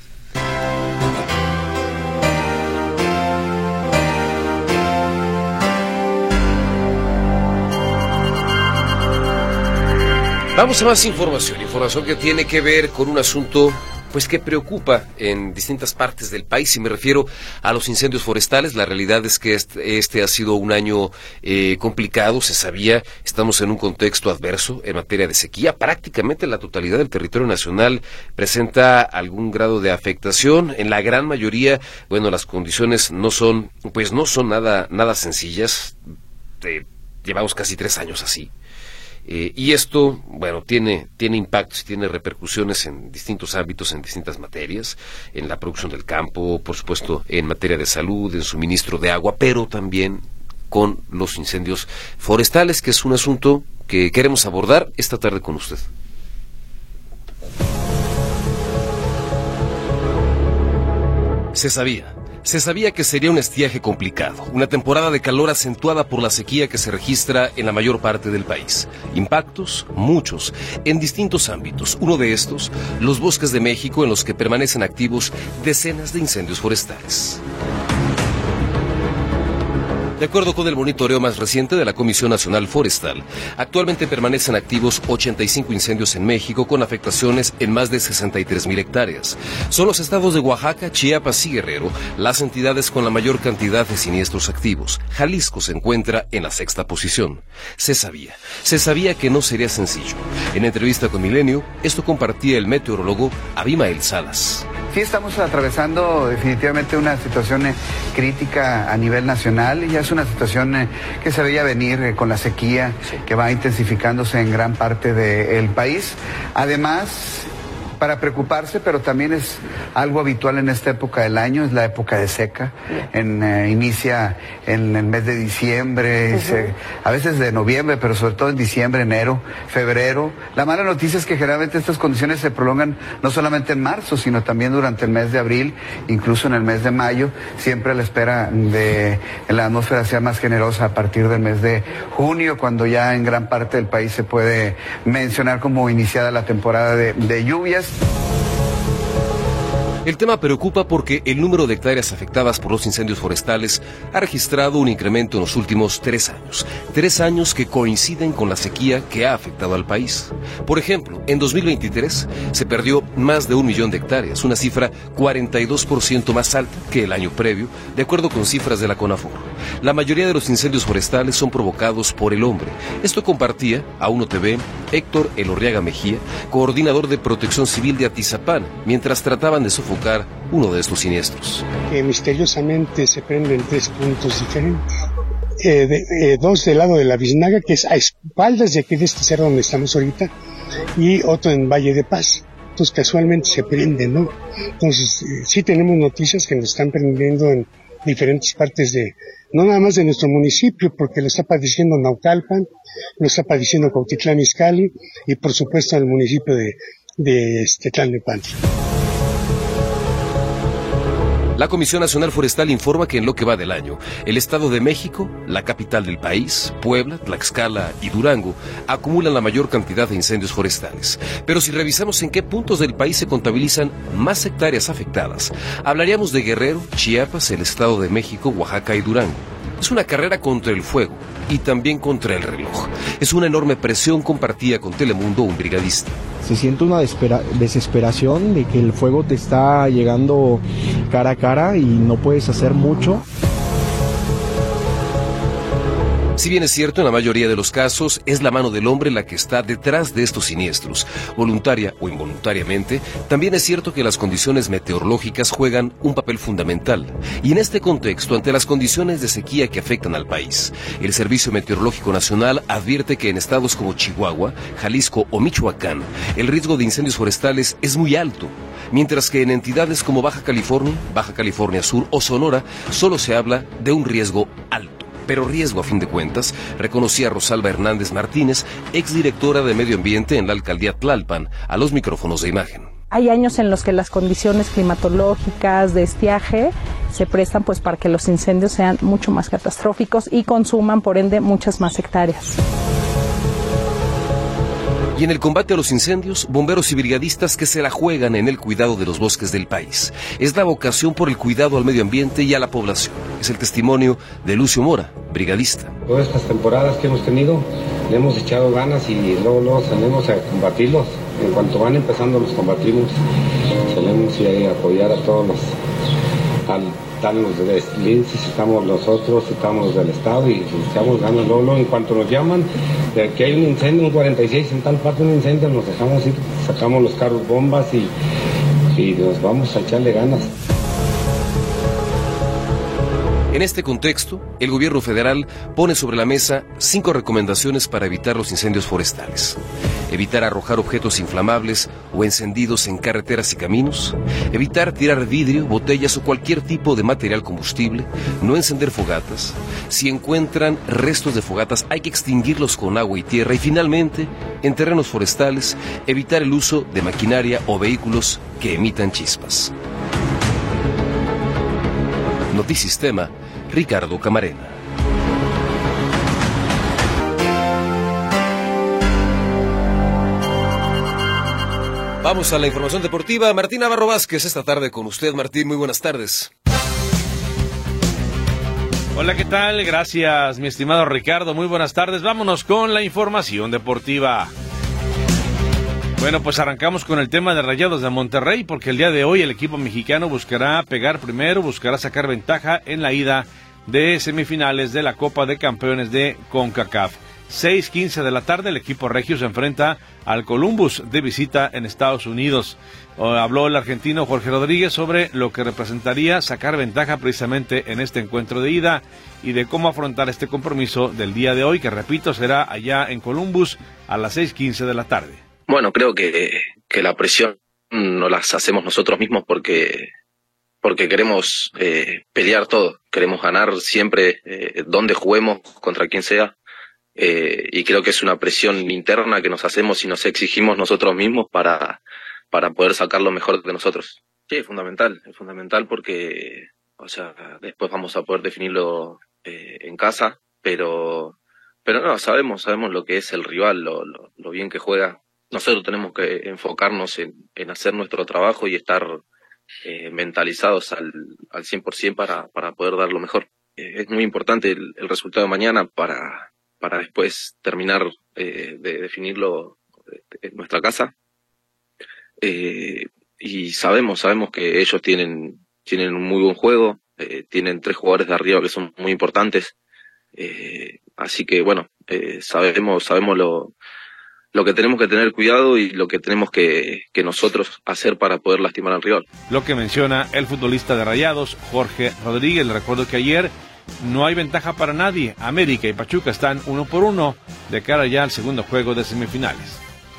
Vamos a más información que tiene que ver con un asunto pues que preocupa en distintas partes del país, y me refiero a los incendios forestales. La realidad es que este ha sido un año complicado, se sabía, estamos en un contexto adverso en materia de sequía. Prácticamente la totalidad del territorio nacional presenta algún grado de afectación. En la gran mayoría, bueno, las condiciones no son nada sencillas. Llevamos casi 3 años así. Y esto, bueno, tiene impactos y tiene repercusiones en distintos ámbitos, en distintas materias, en la producción del campo, por supuesto, en materia de salud, en suministro de agua, pero también con los incendios forestales, que es un asunto que queremos abordar esta tarde con usted. Se sabía que sería un estiaje complicado, una temporada de calor acentuada por la sequía que se registra en la mayor parte del país. Impactos, muchos, en distintos ámbitos. Uno de estos, los bosques de México, en los que permanecen activos decenas de incendios forestales. De acuerdo con el monitoreo más reciente de la Comisión Nacional Forestal, actualmente permanecen activos 85 incendios en México, con afectaciones en más de 63,000 hectáreas. Son los estados de Oaxaca, Chiapas y Guerrero las entidades con la mayor cantidad de siniestros activos. Jalisco se encuentra en la 6ª posición. Se sabía que no sería sencillo. En entrevista con Milenio, esto compartía el meteorólogo Abimael Salas. Sí, estamos atravesando definitivamente una situación crítica a nivel nacional, y ya es una situación que se veía venir con la sequía que va intensificándose en gran parte del país. Además, para preocuparse, pero también es algo habitual en esta época del año, es la época de seca. Inicia en el mes de diciembre, a veces de noviembre, pero sobre todo en diciembre, enero, febrero. La mala noticia es que generalmente estas condiciones se prolongan no solamente en marzo, sino también durante el mes de abril, incluso en el mes de mayo. Siempre la espera de la atmósfera sea más generosa a partir del mes de junio, cuando ya en gran parte del país se puede mencionar como iniciada la temporada de lluvias. El tema preocupa porque el número de hectáreas afectadas por los incendios forestales ha registrado un incremento en los últimos 3 años. 3 años que coinciden con la sequía que ha afectado al país. Por ejemplo, en 2023 se perdió más de 1 millón de hectáreas, una cifra 42% más alta que el año previo, de acuerdo con cifras de la CONAFOR. La mayoría de los incendios forestales son provocados por el hombre. Esto compartía a Uno TV Héctor Elorriaga Mejía, coordinador de Protección Civil de Atizapán, mientras trataban de sofocar uno de estos siniestros. Que misteriosamente se prenden 3 puntos diferentes. 2 del lado de la Biznaga, que es a espaldas de aquí de este cerro donde estamos ahorita, y otro en Valle de Paz. Entonces casualmente se prenden, ¿no? Entonces sí tenemos noticias que nos están prendiendo en diferentes partes no nada más de nuestro municipio, porque lo está padeciendo Naucalpan, lo está padeciendo Cuautitlán Izcalli, y por supuesto el municipio de Tlalnepantla. La Comisión Nacional Forestal informa que en lo que va del año, el Estado de México, la capital del país, Puebla, Tlaxcala y Durango acumulan la mayor cantidad de incendios forestales. Pero si revisamos en qué puntos del país se contabilizan más hectáreas afectadas, hablaríamos de Guerrero, Chiapas, el Estado de México, Oaxaca y Durango. Es una carrera contra el fuego y también contra el reloj. Es una enorme presión, compartida con Telemundo un brigadista. Se siente una desesperación de que el fuego te está llegando cara a cara y no puedes hacer mucho. Si bien es cierto, en la mayoría de los casos, es la mano del hombre la que está detrás de estos siniestros, voluntaria o involuntariamente, también es cierto que las condiciones meteorológicas juegan un papel fundamental. Y en este contexto, ante las condiciones de sequía que afectan al país, el Servicio Meteorológico Nacional advierte que en estados como Chihuahua, Jalisco o Michoacán, el riesgo de incendios forestales es muy alto, mientras que en entidades como Baja California Sur o Sonora, solo se habla de un riesgo alto. Pero riesgo, a fin de cuentas, reconocía Rosalba Hernández Martínez, exdirectora de Medio Ambiente en la Alcaldía Tlalpan, a los micrófonos de Imagen. Hay años en los que las condiciones climatológicas de estiaje se prestan pues para que los incendios sean mucho más catastróficos y consuman, por ende, muchas más hectáreas. Y en el combate a los incendios, bomberos y brigadistas que se la juegan en el cuidado de los bosques del país. Es la vocación por el cuidado al medio ambiente y a la población. Es el testimonio de Lucio Mora, brigadista. Todas estas temporadas que hemos tenido, le hemos echado ganas y luego salimos a combatirlos. En cuanto van empezando los combatimos, salimos y a apoyar a todos los... Están los de Linces, estamos nosotros, estamos los del Estado y echamos ganas. Luego, en cuanto nos llaman, de que hay un incendio, un 46 en tal parte, un incendio, nos dejamos ir, sacamos los carros bombas y nos vamos a echarle ganas. En este contexto, el gobierno federal pone sobre la mesa 5 recomendaciones para evitar los incendios forestales. Evitar arrojar objetos inflamables o encendidos en carreteras y caminos. Evitar tirar vidrio, botellas o cualquier tipo de material combustible. No encender fogatas. Si encuentran restos de fogatas, hay que extinguirlos con agua y tierra. Y finalmente, en terrenos forestales, evitar el uso de maquinaria o vehículos que emitan chispas. Notisistema, Ricardo Camarena. Vamos a la información deportiva. Martín Navarro Vázquez, esta tarde con usted. Martín, muy buenas tardes. Hola, ¿qué tal? Gracias, mi estimado Ricardo. Muy buenas tardes. Vámonos con la información deportiva. Bueno, pues arrancamos con el tema de Rayados de Monterrey, porque el día de hoy el equipo mexicano buscará pegar primero, buscará sacar ventaja en la ida de semifinales de la Copa de Campeones de CONCACAF. 6:15 de la tarde, el equipo regio se enfrenta al Columbus de visita en Estados Unidos. Habló el argentino Jorge Rodríguez sobre lo que representaría sacar ventaja precisamente en este encuentro de ida y de cómo afrontar este compromiso del día de hoy, que repito, será allá en Columbus a las 6:15 de la tarde. Bueno, creo que la presión no las hacemos nosotros mismos porque queremos pelear todo, queremos ganar siempre donde juguemos, contra quien sea, y creo que es una presión interna que nos hacemos y nos exigimos nosotros mismos para poder sacar lo mejor de nosotros. Sí, es fundamental porque, o sea, después vamos a poder definirlo en casa, pero no, sabemos lo que es el rival, lo bien que juega. Nosotros tenemos que enfocarnos en hacer nuestro trabajo y estar mentalizados al 100% para poder dar lo mejor. Es muy importante el resultado de mañana para después terminar de definirlo en nuestra casa. Y sabemos que ellos tienen un muy buen juego, tienen 3 jugadores de arriba que son muy importantes. Así que bueno, sabemos lo que tenemos que tener cuidado y lo que tenemos que nosotros hacer para poder lastimar al rival. Lo que menciona el futbolista de Rayados, Jorge Rodríguez. Le recuerdo que ayer no hay ventaja para nadie. América y Pachuca están 1-1 de cara ya al segundo juego de semifinales.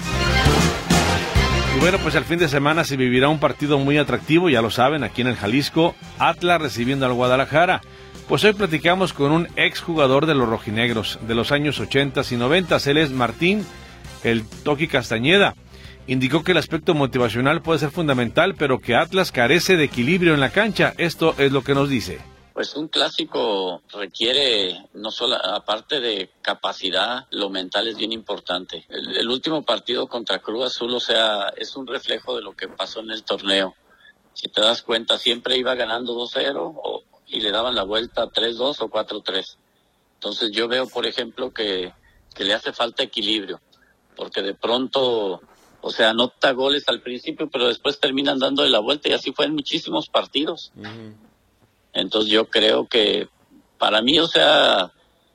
Y bueno, pues el fin de semana se vivirá un partido muy atractivo, ya lo saben, aquí en el Jalisco, Atlas recibiendo al Guadalajara. Pues hoy platicamos con un exjugador de los rojinegros de los años 80 y 90, él es Martín el Toqui Castañeda. Indicó que el aspecto motivacional puede ser fundamental, pero que Atlas carece de equilibrio en la cancha. Esto es lo que nos dice. Pues un clásico requiere, no solo, aparte de capacidad, lo mental es bien importante. El último partido contra Cruz Azul, o sea, es un reflejo de lo que pasó en el torneo. Si te das cuenta, siempre iba ganando 2-0 y le daban la vuelta 3-2 o 4-3. Entonces yo veo, por ejemplo, que le hace falta equilibrio. Porque de pronto, o sea, anota goles al principio, pero después terminan dándole la vuelta y así fue en muchísimos partidos. Entonces yo creo que para mí, o sea,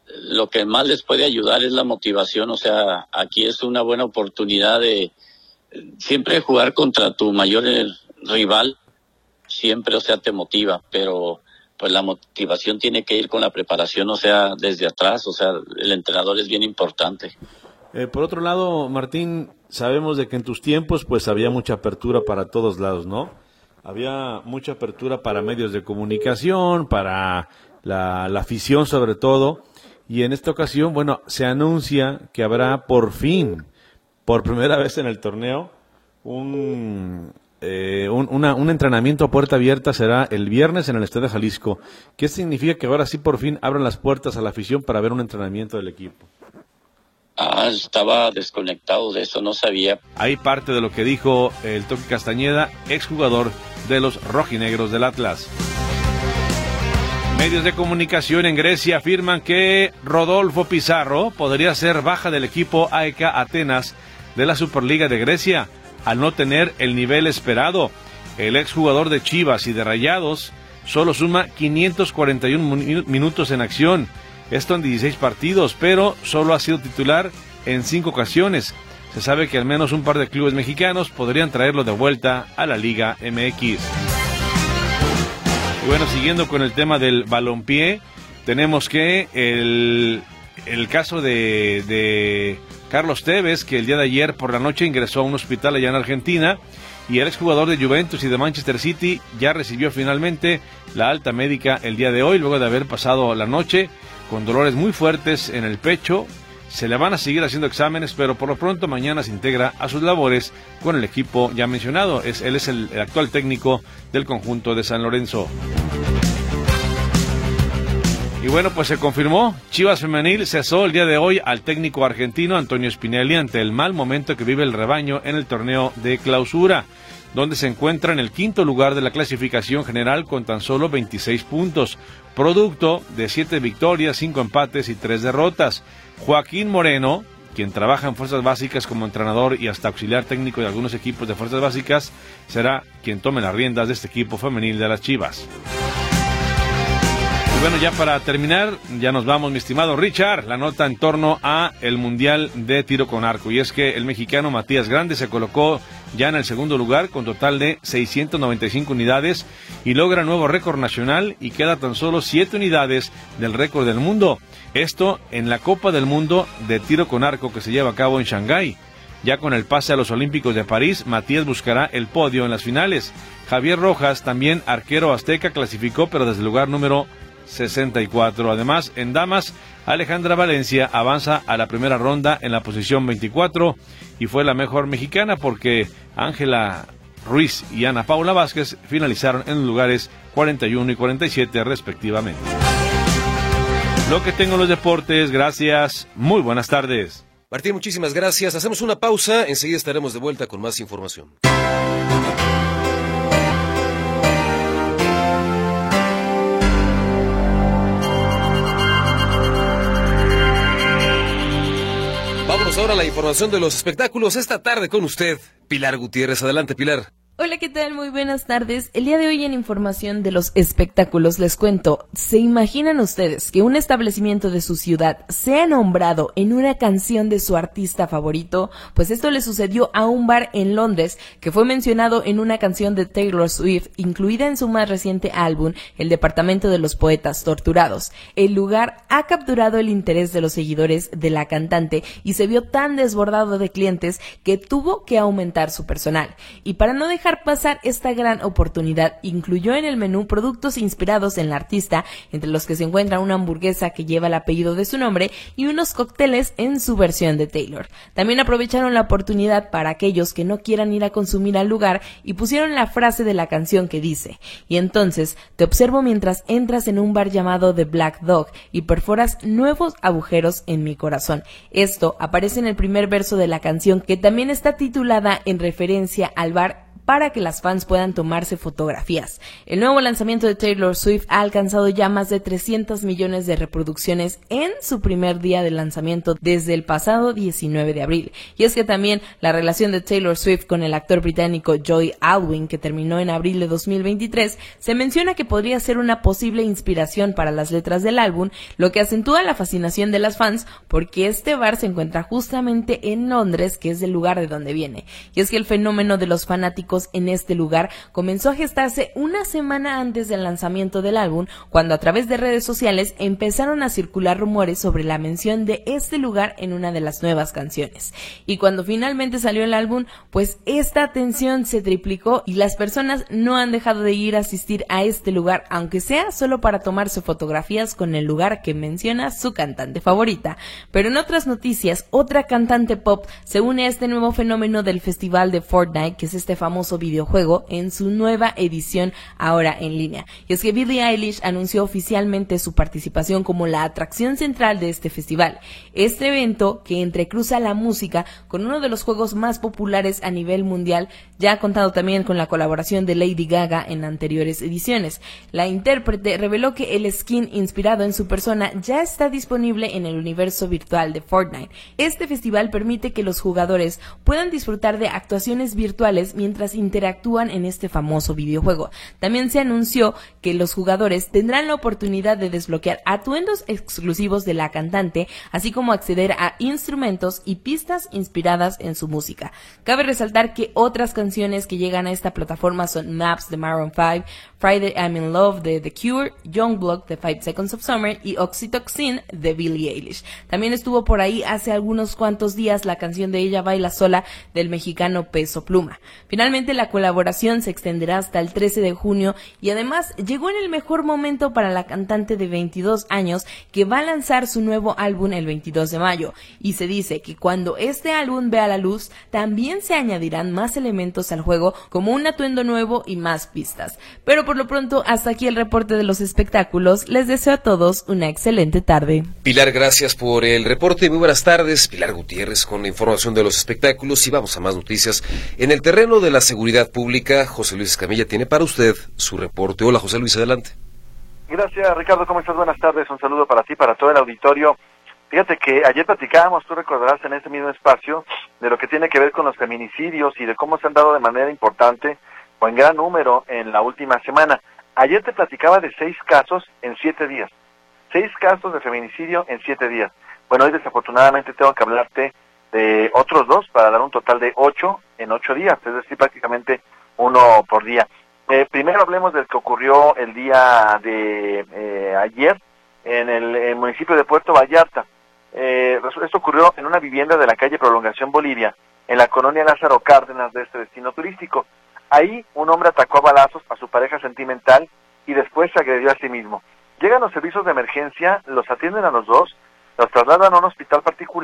lo que más les puede ayudar es la motivación. O sea, aquí es una buena oportunidad de siempre jugar contra tu mayor rival, siempre, o sea, te motiva, pero pues la motivación tiene que ir con la preparación, o sea, desde atrás, o sea, el entrenador es bien importante. Por otro lado, Martín, sabemos de que en tus tiempos pues había mucha apertura para todos lados, ¿no? Había mucha apertura para medios de comunicación, para la afición sobre todo, y en esta ocasión, bueno, se anuncia que habrá por fin, por primera vez en el torneo, un entrenamiento a puerta abierta. Será el viernes en el Estadio Jalisco. ¿Qué significa que ahora sí por fin abran las puertas a la afición para ver un entrenamiento del equipo? Estaba desconectado de eso, no sabía. Hay parte de lo que dijo el Toque Castañeda, exjugador de los rojinegros del Atlas. Medios de comunicación en Grecia afirman que Rodolfo Pizarro podría ser baja del equipo AEK Atenas de la Superliga de Grecia, al no tener el nivel esperado. El exjugador de Chivas y de Rayados solo suma 541 minutos en acción, esto en 16 partidos, pero solo ha sido titular en 5 ocasiones. Se sabe que al menos un par de clubes mexicanos podrían traerlo de vuelta a la Liga MX. Y bueno, siguiendo con el tema del balompié, tenemos que el caso de Carlos Tevez, que el día de ayer por la noche ingresó a un hospital allá en Argentina, y el exjugador de Juventus y de Manchester City ya recibió finalmente la alta médica el día de hoy, luego de haber pasado la noche con dolores muy fuertes en el pecho. Se le van a seguir haciendo exámenes, pero por lo pronto mañana se integra a sus labores con el equipo ya mencionado. Él es el actual técnico del conjunto de San Lorenzo. Y bueno, pues se confirmó, Chivas Femenil cesó el día de hoy al técnico argentino Antonio Spinelli ante el mal momento que vive el rebaño en el torneo de clausura, donde se encuentra en el 5º lugar de la clasificación general con tan solo 26 puntos, producto de 7 victorias, 5 empates y 3 derrotas. Joaquín Moreno, quien trabaja en Fuerzas Básicas como entrenador y hasta auxiliar técnico de algunos equipos de Fuerzas Básicas, será quien tome las riendas de este equipo femenil de las Chivas. Y bueno, ya para terminar, ya nos vamos, mi estimado Richard, la nota en torno a el Mundial de Tiro con Arco. Y es que el mexicano Matías Grande se colocó ya en el 2º lugar con total de 695 unidades y logra nuevo récord nacional y queda tan solo 7 unidades del récord del mundo. Esto en la Copa del Mundo de Tiro con Arco que se lleva a cabo en Shanghái. Ya con el pase a los Olímpicos de París, Matías buscará el podio en las finales. Javier Rojas, también arquero azteca, clasificó pero desde el lugar número 64. Además, en damas, Alejandra Valencia avanza a la primera ronda en la posición 24 y fue la mejor mexicana porque Ángela Ruiz y Ana Paula Vázquez finalizaron en los lugares 41 y 47 respectivamente. Lo que tengo en los deportes, gracias, muy buenas tardes. Martín, muchísimas gracias. Hacemos una pausa, enseguida estaremos de vuelta con más información. Vámonos ahora a la información de los espectáculos. Esta tarde con usted, Pilar Gutiérrez. Adelante, Pilar. Hola, ¿qué tal? Muy buenas tardes. El día de hoy en información de los espectáculos les cuento, ¿se imaginan ustedes que un establecimiento de su ciudad sea nombrado en una canción de su artista favorito? Pues esto le sucedió a un bar en Londres que fue mencionado en una canción de Taylor Swift, incluida en su más reciente álbum, El Departamento de los Poetas Torturados. El lugar ha capturado el interés de los seguidores de la cantante y se vio tan desbordado de clientes que tuvo que aumentar su personal. Y para no dejar pasar esta gran oportunidad, incluyó en el menú productos inspirados en la artista, entre los que se encuentra una hamburguesa que lleva el apellido de su nombre y unos cócteles en su versión de Taylor. También aprovecharon la oportunidad para aquellos que no quieran ir a consumir al lugar y pusieron la frase de la canción que dice: y entonces te observo mientras entras en un bar llamado The Black Dog y perforas nuevos agujeros en mi corazón. Esto aparece en el primer verso de la canción, que también está titulada en referencia al bar para que las fans puedan tomarse fotografías. El nuevo lanzamiento de Taylor Swift ha alcanzado ya más de 300 millones de reproducciones en su primer día de lanzamiento desde el pasado 19 de abril. Y es que también la relación de Taylor Swift con el actor británico Joey Alwyn, que terminó en abril de 2023, se menciona que podría ser una posible inspiración para las letras del álbum, lo que acentúa la fascinación de las fans porque este bar se encuentra justamente en Londres, que es el lugar de donde viene. Y es que el fenómeno de los fanáticos en este lugar comenzó a gestarse una semana antes del lanzamiento del álbum, cuando a través de redes sociales empezaron a circular rumores sobre la mención de este lugar en una de las nuevas canciones. Y cuando finalmente salió el álbum, pues esta atención se triplicó y las personas no han dejado de ir a asistir a este lugar, aunque sea solo para tomarse fotografías con el lugar que menciona su cantante favorita. Pero en otras noticias, otra cantante pop se une a este nuevo fenómeno del festival de Fortnite, que es este famoso videojuego, en su nueva edición ahora en línea. Y es que Billie Eilish anunció oficialmente su participación como la atracción central de este festival. Este evento, que entrecruza la música con uno de los juegos más populares a nivel mundial, ya ha contado también con la colaboración de Lady Gaga en anteriores ediciones. La intérprete reveló que el skin inspirado en su persona ya está disponible en el universo virtual de Fortnite. Este festival permite que los jugadores puedan disfrutar de actuaciones virtuales mientras interactúan en este famoso videojuego. También se anunció que los jugadores tendrán la oportunidad de desbloquear atuendos exclusivos de la cantante, así como acceder a instrumentos y pistas inspiradas en su música. Cabe resaltar que otras canciones que llegan a esta plataforma son Maps de Maroon 5, Friday I'm in Love de The Cure, Youngblood de 5 Seconds of Summer y Oxytocin de Billie Eilish. También estuvo por ahí hace algunos cuantos días la canción de Ella Baila Sola del mexicano Peso Pluma. Finalmente la colaboración se extenderá hasta el 13 de junio y además llegó en el mejor momento para la cantante de 22 años que va a lanzar su nuevo álbum el 22 de mayo. Y se dice que cuando este álbum vea la luz, también se añadirán más elementos al juego como un atuendo nuevo y más pistas. Pero por lo pronto, hasta aquí el reporte de los espectáculos. Les deseo a todos una excelente tarde. Pilar, gracias por el reporte. Muy buenas tardes. Pilar Gutiérrez con la información de los espectáculos y vamos a más noticias. En el terreno de la seguridad pública, José Luis Escamilla tiene para usted su reporte. Hola, José Luis, adelante. Gracias, Ricardo. ¿Cómo estás? Buenas tardes. Un saludo para ti, para todo el auditorio. Fíjate que ayer platicábamos, tú recordarás en este mismo espacio, de lo que tiene que ver con los feminicidios y de cómo se han dado de manera importante o en gran número en la última semana. Ayer te platicaba de 6 casos en 7 días. 6 casos de feminicidio en 7 días. Bueno, hoy desafortunadamente tengo que hablarte de otros 2 para dar un total de 8 en 8 días, es decir, prácticamente 1 por día. Primero hablemos del que ocurrió el día de ayer en el municipio de Puerto Vallarta. Esto ocurrió en una vivienda de la calle Prolongación Bolivia, en la colonia Lázaro Cárdenas de este destino turístico. Ahí un hombre atacó a balazos a su pareja sentimental y después se agredió a sí mismo. Llegan los servicios de emergencia, los atienden a los dos, los trasladan a un hospital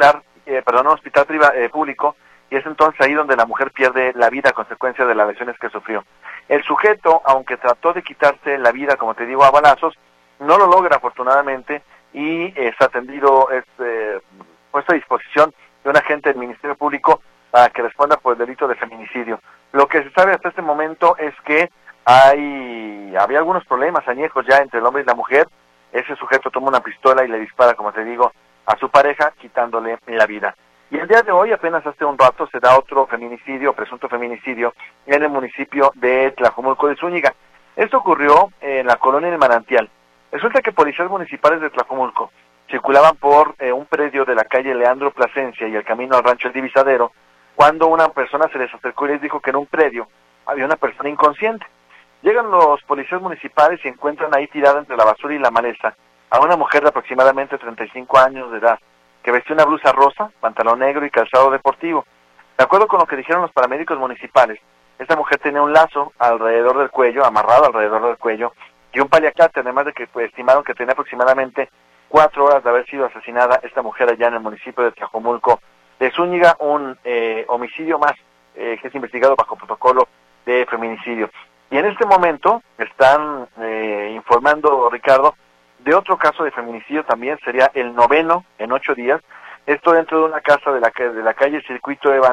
público, y es entonces ahí donde la mujer pierde la vida a consecuencia de las lesiones que sufrió. El sujeto, aunque trató de quitarse la vida, como te digo, a balazos, no lo logra afortunadamente y es atendido, puesto a disposición de un agente del Ministerio Público para que responda por el delito de feminicidio. Lo que se sabe hasta este momento es que había algunos problemas añejos ya entre el hombre y la mujer. Ese sujeto toma una pistola y le dispara, como te digo, a su pareja, quitándole la vida. Y el día de hoy, apenas hace un rato, se da otro feminicidio, presunto feminicidio, en el municipio de Tlajomulco de Zúñiga. Esto ocurrió en la colonia del Manantial. Resulta que policías municipales de Tlajomulco circulaban por un predio de la calle Leandro Plasencia y el camino al rancho El Divisadero, cuando una persona se les acercó y les dijo que en un predio había una persona inconsciente. Llegan los policías municipales y encuentran ahí tirada entre la basura y la maleza a una mujer de aproximadamente 35 años de edad, que vestía una blusa rosa, pantalón negro y calzado deportivo. De acuerdo con lo que dijeron los paramédicos municipales, esta mujer tenía un lazo alrededor del cuello, amarrado alrededor del cuello, y un paliacate, además de que estimaron que tenía aproximadamente 4 horas de haber sido asesinada esta mujer allá en el municipio de Tlajomulco de Zúñiga, un homicidio más que es investigado bajo protocolo de feminicidio. Y en este momento están informando, Ricardo, de otro caso de feminicidio, también sería el 9º en 8 días, esto dentro de una casa de la calle Circuito Ébano,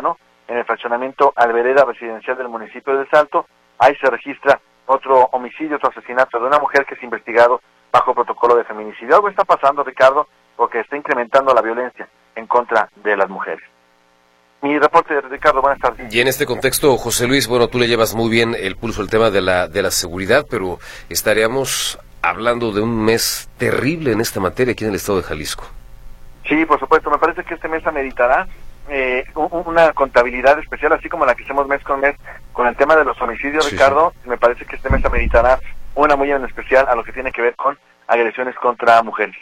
en el fraccionamiento Albereda Residencial del municipio de Salto. Ahí se registra otro homicidio, otro asesinato de una mujer que es investigado bajo protocolo de feminicidio. Algo está pasando, Ricardo, porque está incrementando la violencia en contra de las mujeres. Mi reporte, Ricardo, buenas tardes. Y en este contexto, José Luis, bueno, tú le llevas muy bien el pulso al tema de la seguridad, pero estaríamos hablando de un mes terrible en esta materia aquí en el estado de Jalisco. Sí, por supuesto, me parece que este mes ameritará una contabilidad especial, así como la que hacemos mes con mes con el tema de los homicidios, sí, Ricardo. Sí. Me parece que este mes ameritará una muy en especial a lo que tiene que ver con agresiones contra mujeres.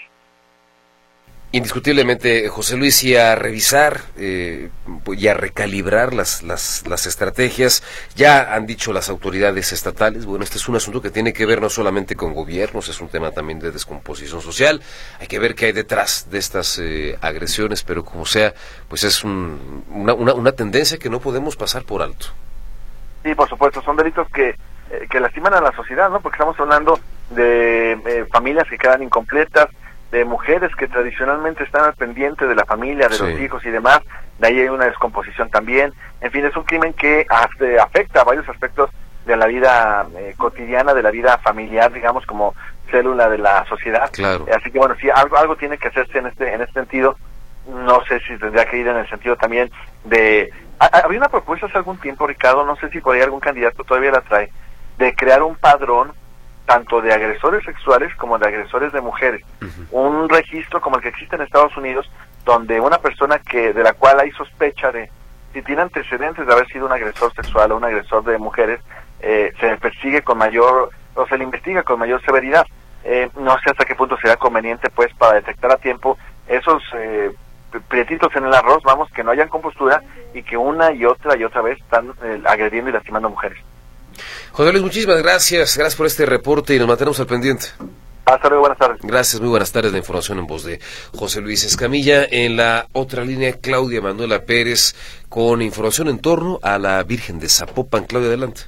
Indiscutiblemente, José Luis, y a revisar y a recalibrar las estrategias. Ya han dicho las autoridades estatales, bueno, este es un asunto que tiene que ver no solamente con gobiernos, es un tema también de descomposición social. Hay que ver qué hay detrás de estas agresiones, pero como sea, pues es una tendencia que no podemos pasar por alto. Sí, por supuesto, son delitos que lastiman a la sociedad, ¿no? Porque estamos hablando de familias que quedan incompletas, de mujeres que tradicionalmente están al pendiente de la familia, de sí, los hijos y demás. De ahí hay una descomposición también. En fin, es un crimen que afecta a varios aspectos de la vida cotidiana, de la vida familiar, digamos, como célula de la sociedad. Claro. Así que bueno, sí, algo tiene que hacerse en este sentido. No sé si tendría que ir en el sentido también de... Había una propuesta hace algún tiempo, Ricardo, no sé si por ahí algún candidato todavía la trae, de crear un padrón tanto de agresores sexuales como de agresores de mujeres. Un registro como el que existe en Estados Unidos, donde una persona de la cual hay sospecha de si tiene antecedentes de haber sido un agresor sexual o un agresor de mujeres, se le persigue con mayor, o se le investiga con mayor severidad. No sé hasta qué punto será conveniente, pues, para detectar a tiempo esos prietitos en el arroz, vamos, que no hayan compostura y que una y otra vez están agrediendo y lastimando a mujeres. José Luis, muchísimas gracias por este reporte y nos mantenemos al pendiente. Hasta luego, buenas tardes. Gracias, muy buenas tardes. La información en voz de José Luis Escamilla. En la otra línea, Claudia Manuela Pérez, con información en torno a la Virgen de Zapopan. Claudia, adelante.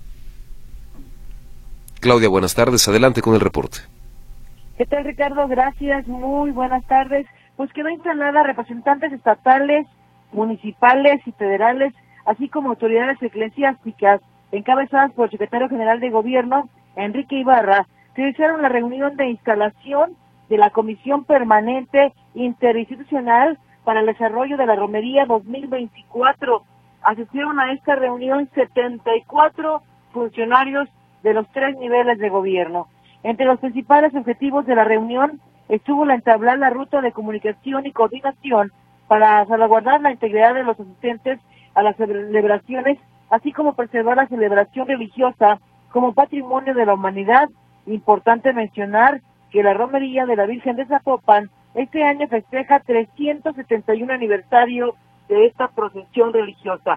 Claudia, buenas tardes. Adelante con el reporte. ¿Qué tal, Ricardo? Gracias. Muy buenas tardes. Pues quedó instalada representantes estatales, municipales y federales, así como autoridades eclesiásticas, encabezadas por el secretario general de Gobierno, Enrique Ibarra, realizaron la reunión de instalación de la Comisión Permanente Interinstitucional para el Desarrollo de la Romería 2024. Asistieron a esta reunión 74 funcionarios de los 3 niveles de gobierno. Entre los principales objetivos de la reunión estuvo la entablar la ruta de comunicación y coordinación para salvaguardar la integridad de los asistentes a las celebraciones, así como preservar la celebración religiosa como patrimonio de la humanidad. Importante mencionar que la romería de la Virgen de Zapopan este año festeja 371 aniversario de esta procesión religiosa,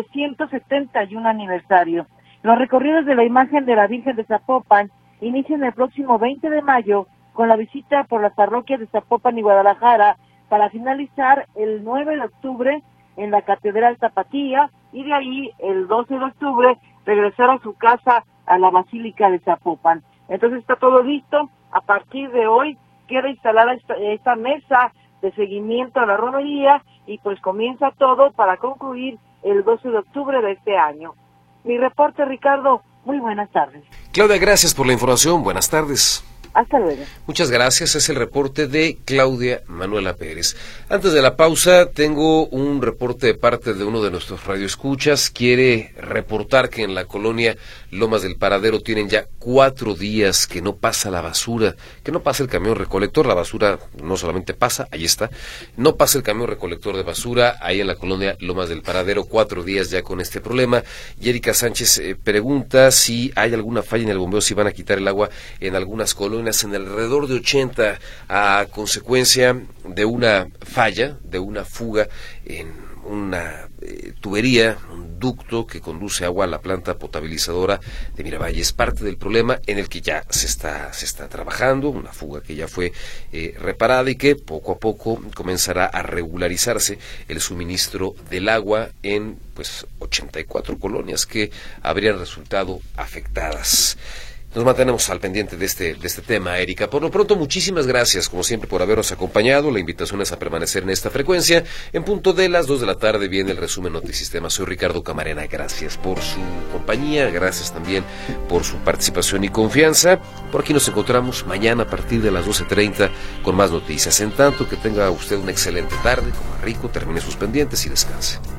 371 aniversario. Los recorridos de la imagen de la Virgen de Zapopan inician el próximo 20 de mayo con la visita por las parroquias de Zapopan y Guadalajara, para finalizar el 9 de octubre en la Catedral Tapatía, y de ahí el 12 de octubre regresar a su casa a la Basílica de Zapopan. Entonces está todo listo. A partir de hoy queda instalada esta mesa de seguimiento a la romería y pues comienza todo para concluir el 12 de octubre de este año. Mi reporte, Ricardo. Muy buenas tardes. Claudia, gracias por la información. Buenas tardes. Hasta luego. Muchas gracias. Es el reporte de Claudia Manuela Pérez. Antes de la pausa, tengo un reporte de parte de uno de nuestros radioescuchas. Quiere reportar que en la colonia Lomas del Paradero tienen ya 4 días que no pasa la basura, que no pasa el camión recolector. La basura no solamente pasa, ahí está, no pasa el camión recolector de basura ahí en la colonia Lomas del Paradero. 4 días ya con este problema. Y Erika Sánchez pregunta si hay alguna falla en el bombeo, si van a quitar el agua en algunas colonias, en alrededor de 80, a consecuencia de una falla, de una fuga en una tubería, un ducto que conduce agua a la planta potabilizadora de Miravalle. Es parte del problema en el que ya se está trabajando, una fuga que ya fue reparada y que poco a poco comenzará a regularizarse el suministro del agua en 84 colonias que habrían resultado afectadas. nos mantenemos al pendiente de este tema, Erika. Por lo pronto, muchísimas gracias, como siempre, por habernos acompañado. La invitación es a permanecer en esta frecuencia. En punto de las 2 de la tarde viene el resumen Notisistema. Soy Ricardo Camarena. Gracias por su compañía, gracias también por su participación y confianza. Por aquí nos encontramos mañana a partir de las 12:30 con más noticias. En tanto, que tenga usted una excelente tarde, coma rico, termine sus pendientes y descanse.